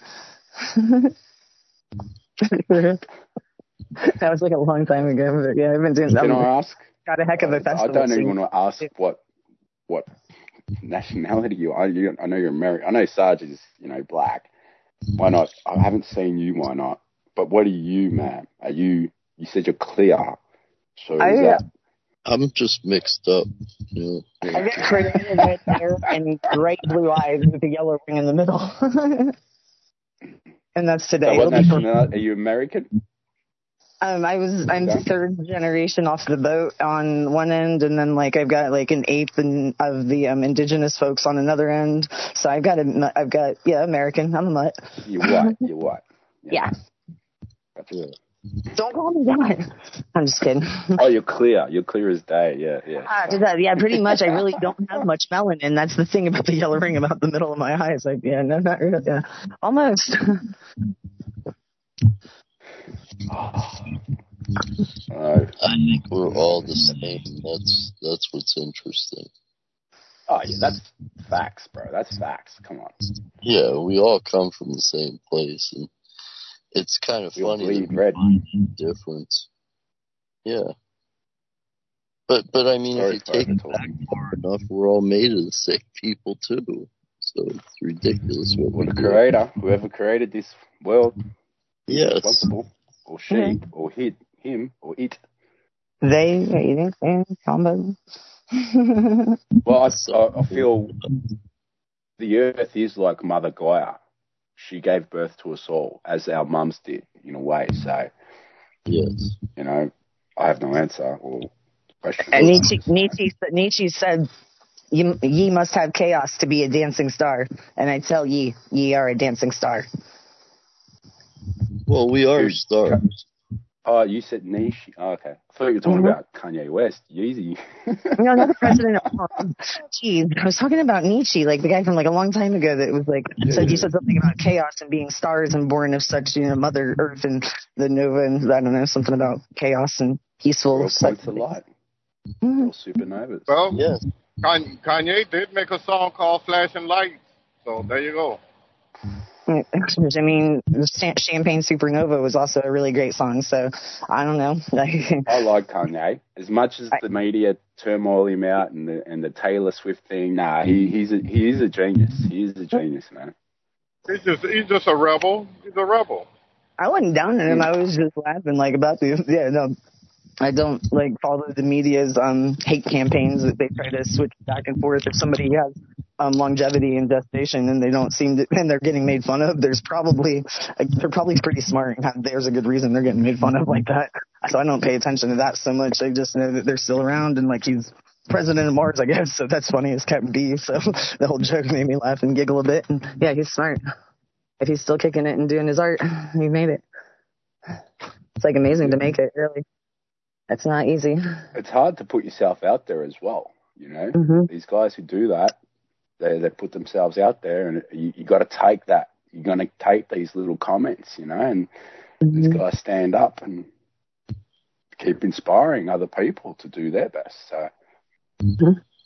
N: That was like a long time ago. But yeah, I've been doing that.
M: Can I ask?
N: Got a heck of a festival.
M: I don't even want to ask what nationality you are. I know you're American. I know Sarge is, black. Why not? I haven't seen you. Why not? But what are you, man? You said you're clear. So
E: I'm just mixed up.
N: I get Caribbean red hair and bright blue eyes with a yellow ring in the middle. And that's today.
M: So what nationality? Are you American?
N: I'm third generation off the boat on one end, and then like I've got like an eighth of the indigenous folks on another end. So I've got American. I'm a mutt.
M: You what?
N: Yeah. Don't call me that. I'm just kidding.
M: Oh, you're clear. You're clear as day. Yeah.
N: Yeah, pretty much. I really don't have much melanin. That's the thing about the yellow ring about the middle of my eyes. Like, no, not really. Yeah, almost.
E: I think we're all the same. That's what's interesting.
M: Oh yeah, that's facts, bro. That's facts. Come on.
E: Yeah, we all come from the same place, and it's kind of funny to find the difference. Yeah, but I mean, if you take it back far enough, we're all made of the same people too. So it's ridiculous what we do.
M: Whoever created this world,
E: yes,
M: responsible. Or she, or him, or it.
N: They, combo.
M: Well, I feel the Earth is like Mother Gaia. She gave birth to us all, as our mums did, in a way. So,
E: yes,
M: I have no answer or question.
N: And Nietzsche said, "Ye must have chaos to be a dancing star." And I tell ye are a dancing star.
E: Well, we are stars.
M: Oh, you said Nietzsche. Oh, okay. I thought you were talking about Kanye West. Yeezy.
N: No, not the president. Geez, I was talking about Nietzsche, like the guy from like a long time ago that was like, you said something about chaos and being stars and born of such, Mother Earth and the Nova and I don't know, something about chaos and peaceful.
M: Points a lot. Supernovas.
G: Well, yes. Kanye did make a song called Flashing Lights. So there you go.
N: I mean, Champagne Supernova was also a really great song, so I don't know.
M: I like Kanye. As much as the media turmoil him out and the Taylor Swift thing, he is a genius. He is a genius, man.
G: He's just a rebel. He's a rebel.
N: I wasn't down on him. I was just laughing about I don't follow the media's hate campaigns that they try to switch back and forth. If somebody has longevity and gestation and they don't seem to, and they're getting made fun of, they're probably pretty smart and there's a good reason they're getting made fun of like that. So I don't pay attention to that so much. I just know that they're still around and he's president of Mars, I guess. So that's funny as Captain B. So the whole joke made me laugh and giggle a bit. And yeah, he's smart. If he's still kicking it and doing his art, he made it. It's amazing to make it, really. It's not easy.
M: It's hard to put yourself out there as well, Mm-hmm. These guys who do that, they put themselves out there, and you got to take that. You're going to take these little comments, and mm-hmm. These guys stand up and keep inspiring other people to do their best. So,
N: mm-hmm.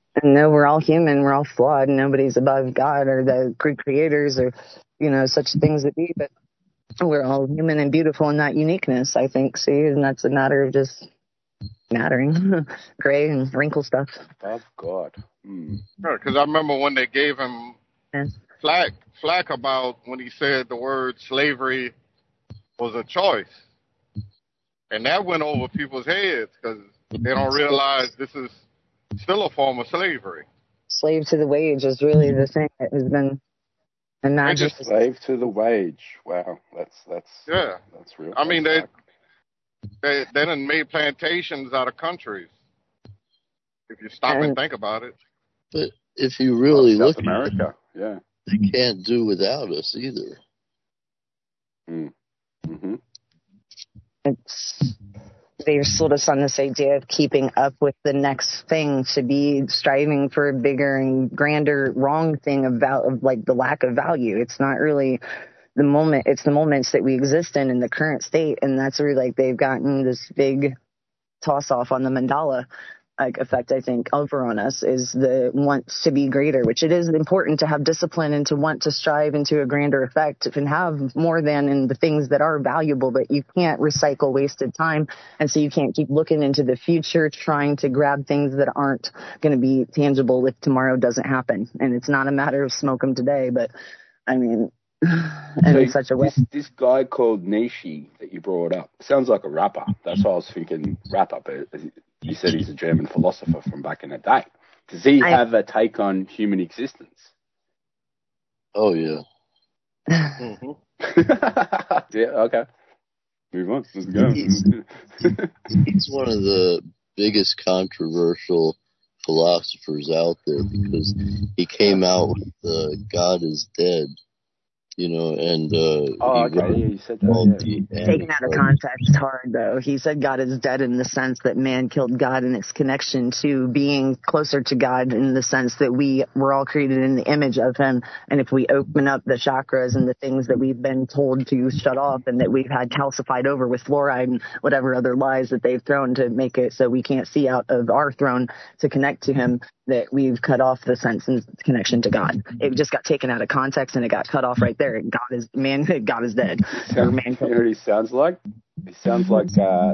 N: And no, we're all human. We're all flawed. Nobody's above God or the creators or, such things that be. But we're all human and beautiful in that uniqueness, I think, see? And that's a matter of just mattering. Gray and wrinkle stuff.
M: Above God.
G: Because I remember when they gave him flack about when he said the word slavery was a choice. And that went over people's heads because they don't realize this is still a form of slavery.
N: Slave to the wage is really the thing that has been imagined.
M: Slave to the wage. Wow, that's real.
G: I mean, they done made plantations out of countries. If you stop and think about it.
E: But if you really look
M: at America,
E: they can't do without us either.
M: Mm-hmm.
N: They're sort of on this idea of keeping up with the next thing, to be striving for a bigger and grander wrong thing of like the lack of value. It's not really the moment, it's the moments that we exist in the current state. And that's where like they've gotten this big toss off on the mandala effect, I think, over on us, is the want to be greater, which it is important to have discipline and to want to strive into a grander effect and have more than in the things that are valuable, but you can't recycle wasted time. And so you can't keep looking into the future trying to grab things that aren't going to be tangible if tomorrow doesn't happen. And it's not a matter of smoke them today, but I mean, and in such a way.
M: This guy called Nishi that you brought up sounds like a rapper. That's why I was thinking rapper, but you said he's a German philosopher from back in the day. Does he have a take on human existence?
E: Oh, yeah.
M: Mm-hmm. Yeah, okay. Move on. Let's go.
E: He's one of the biggest controversial philosophers out there because he came out with God is dead. And
M: you said that.
N: Taken out of context, hard though. He said God is dead in the sense that man killed God, and its connection to being closer to God in the sense that we were all created in the image of Him. And if we open up the chakras and the things that we've been told to shut off, and that we've had calcified over with fluoride and whatever other lies that they've thrown to make it so we can't see out of our throne to connect to Him, that we've cut off the sense and connection to God. It just got taken out of context and it got cut off right there. God is dead.
M: You know what he sounds like? He sounds like the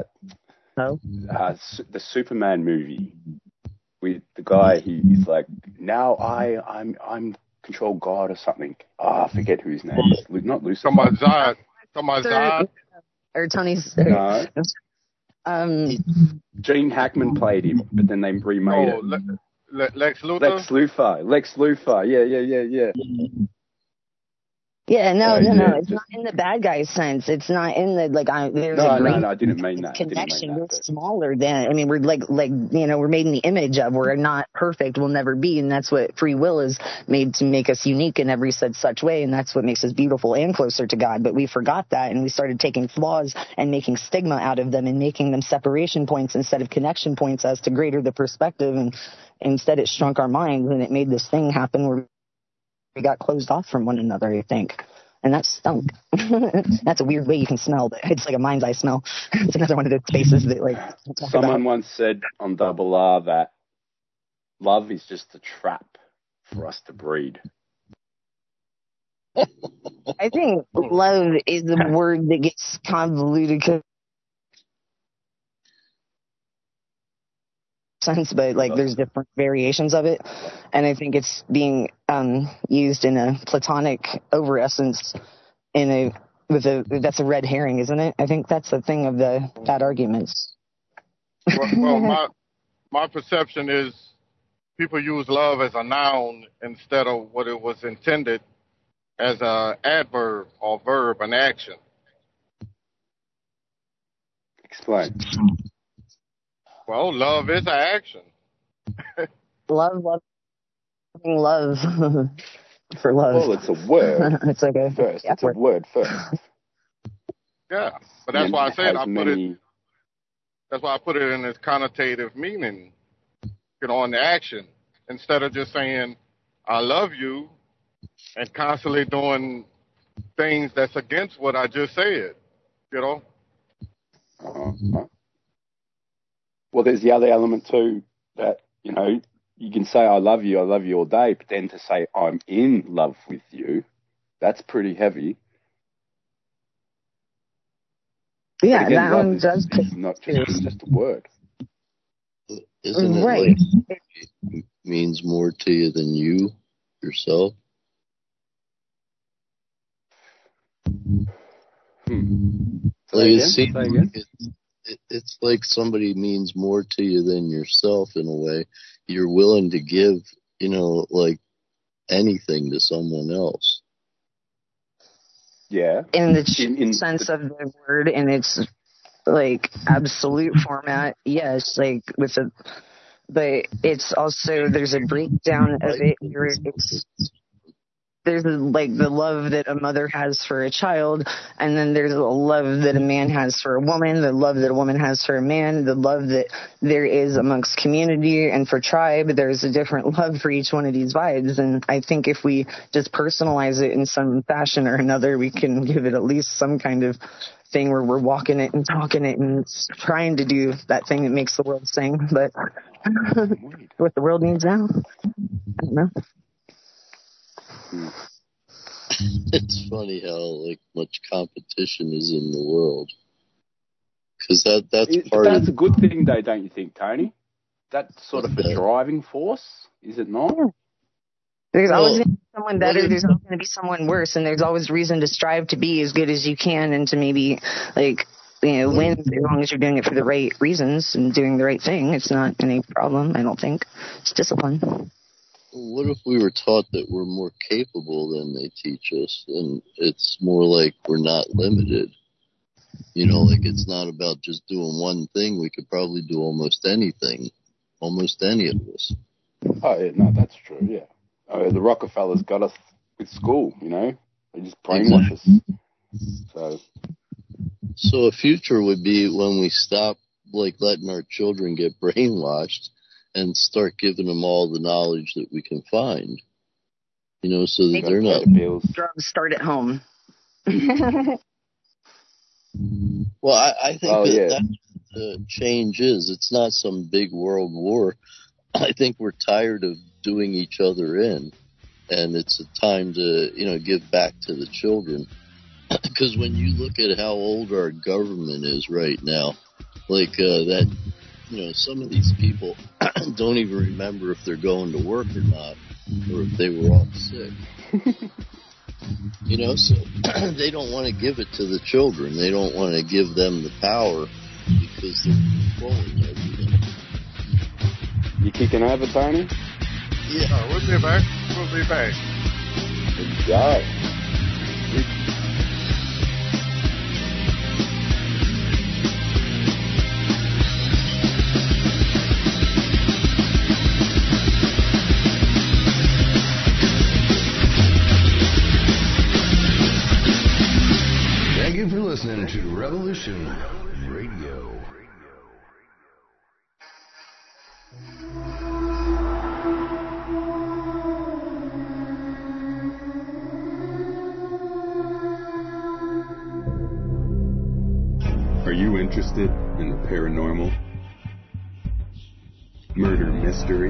M: Superman movie with the guy. He's like, now I'm control God or something. I forget who his name is. Not Lucifer.
G: Somebody Zod.
N: Or Tony's.
M: No. Gene Hackman played him, but then they remade it.
G: Lex Luthor?
M: Lex Luthor. Yeah.
N: Yeah, no. It's not in the bad guy sense. It's not in the there's a great
M: I didn't mean that.
N: Connection. We're smaller than. I mean, we're we're made in the image of. We're not perfect. We'll never be, and that's what free will is made to make us unique in every such way, and that's what makes us beautiful and closer to God. But we forgot that, and we started taking flaws and making stigma out of them and making them separation points instead of connection points as to greater the perspective. And instead, it shrunk our minds, and it made this thing happen where we got closed off from one another, I think. And that stunk. That's a weird way you can smell, but it's like a mind's eye smell. It's another one of the spaces that
M: someone once said on Double R that love is just a trap for us to breed.
N: I think love is the word that gets convoluted sense, but there's different variations of it, and I think it's being used in a platonic over essence that's a red herring, isn't it? I think that's the thing of the bad arguments.
G: Well, my perception is people use love as a noun instead of what it was intended as a adverb or verb, an action.
M: Explain.
G: Well, love is an action.
N: love for love.
M: Well, it's a word.
N: It's okay.
M: First, it's a word first.
G: Yeah, but that's why I said that's why I put it in its connotative meaning, on the action, instead of just saying I love you and constantly doing things that's against what I just said.
M: Well, there's the other element too that you you can say I love you all day, but then to say I'm in love with you, that's pretty heavy.
N: Yeah,
M: again,
N: that one does.
M: It's not just a word.
E: Isn't it
N: right.
E: like it means more to you than you yourself? Like it's like somebody means more to you than yourself in a way. You're willing to give, like anything to someone else.
M: Yeah.
N: In the sense of the word, in its like absolute format, yes. Like but it's also there's a breakdown of it where there's like the love that a mother has for a child, and then there's the love that a man has for a woman, the love that a woman has for a man, the love that there is amongst community and for tribe. There's a different love for each one of these vibes, and I think if we just personalize it in some fashion or another, we can give it at least some kind of thing where we're walking it and talking it and trying to do that thing that makes the world sing. But what the world needs now, I don't know.
E: It's funny how like much competition is in the world, because that's
M: a good thing, though, don't you think, Tony? That's sort of a driving force, is it not?
N: There's always going to be someone better. There's always going to be someone worse, and there's always reason to strive to be as good as you can, and to maybe win as long as you're doing it for the right reasons and doing the right thing. It's not any problem, I don't think. It's discipline.
E: What if we were taught that we're more capable than they teach us, and it's more like we're not limited? Like it's not about just doing one thing. We could probably do almost anything, almost any of us.
M: Oh, yeah, no, that's true, yeah. The Rockefellers got us with school, They just brainwash us.
E: So a future would be when we stop, like, letting our children get brainwashed and start giving them all the knowledge that we can find, so that they're not.
N: Drugs start at home.
E: Well, I think that's what the change is. It's not some big world war. I think we're tired of doing each other in, and it's a time to, give back to the children. Because when you look at how old our government is right now, like some of these people don't even remember if they're going to work or not, or if they were off sick. So they don't want to give it to the children. They don't want to give them the power because they're controlling everything.
M: You kicking over, Tony?
G: Yeah, we'll be back.
M: Good job.
A: Thank you for listening to Revolution Radio.
O: Are you interested in the paranormal, murder mystery,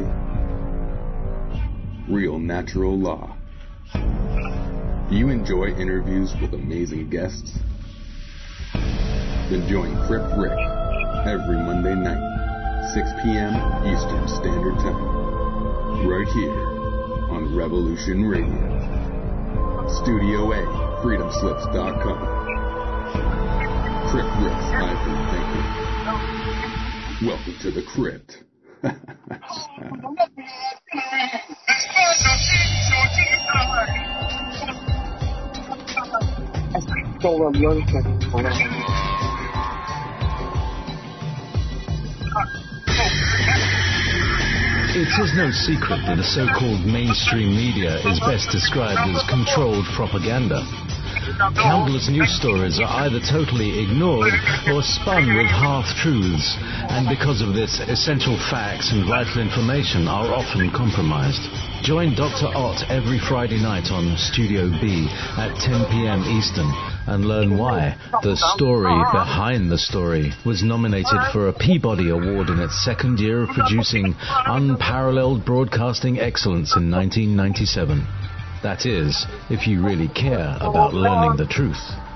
O: real natural law? Do you enjoy interviews with amazing guests? Then join Crip Rick every Monday night, 6 p.m. Eastern Standard Time, right here on Revolution Radio. Studio A, freedomslips.com. Crip Rick's Ivan Thinker. Welcome to the crypt.
P: It is no secret that the so-called mainstream media is best described as controlled propaganda. Countless news stories are either totally ignored or spun with half-truths, and because of this, essential facts and vital information are often compromised. Join Dr. Ott every Friday night on Studio B at 10 p.m. Eastern and learn why The Story Behind the Story was nominated for a Peabody Award in its second year of producing unparalleled broadcasting excellence in 1997. That is, if you really care about learning the truth.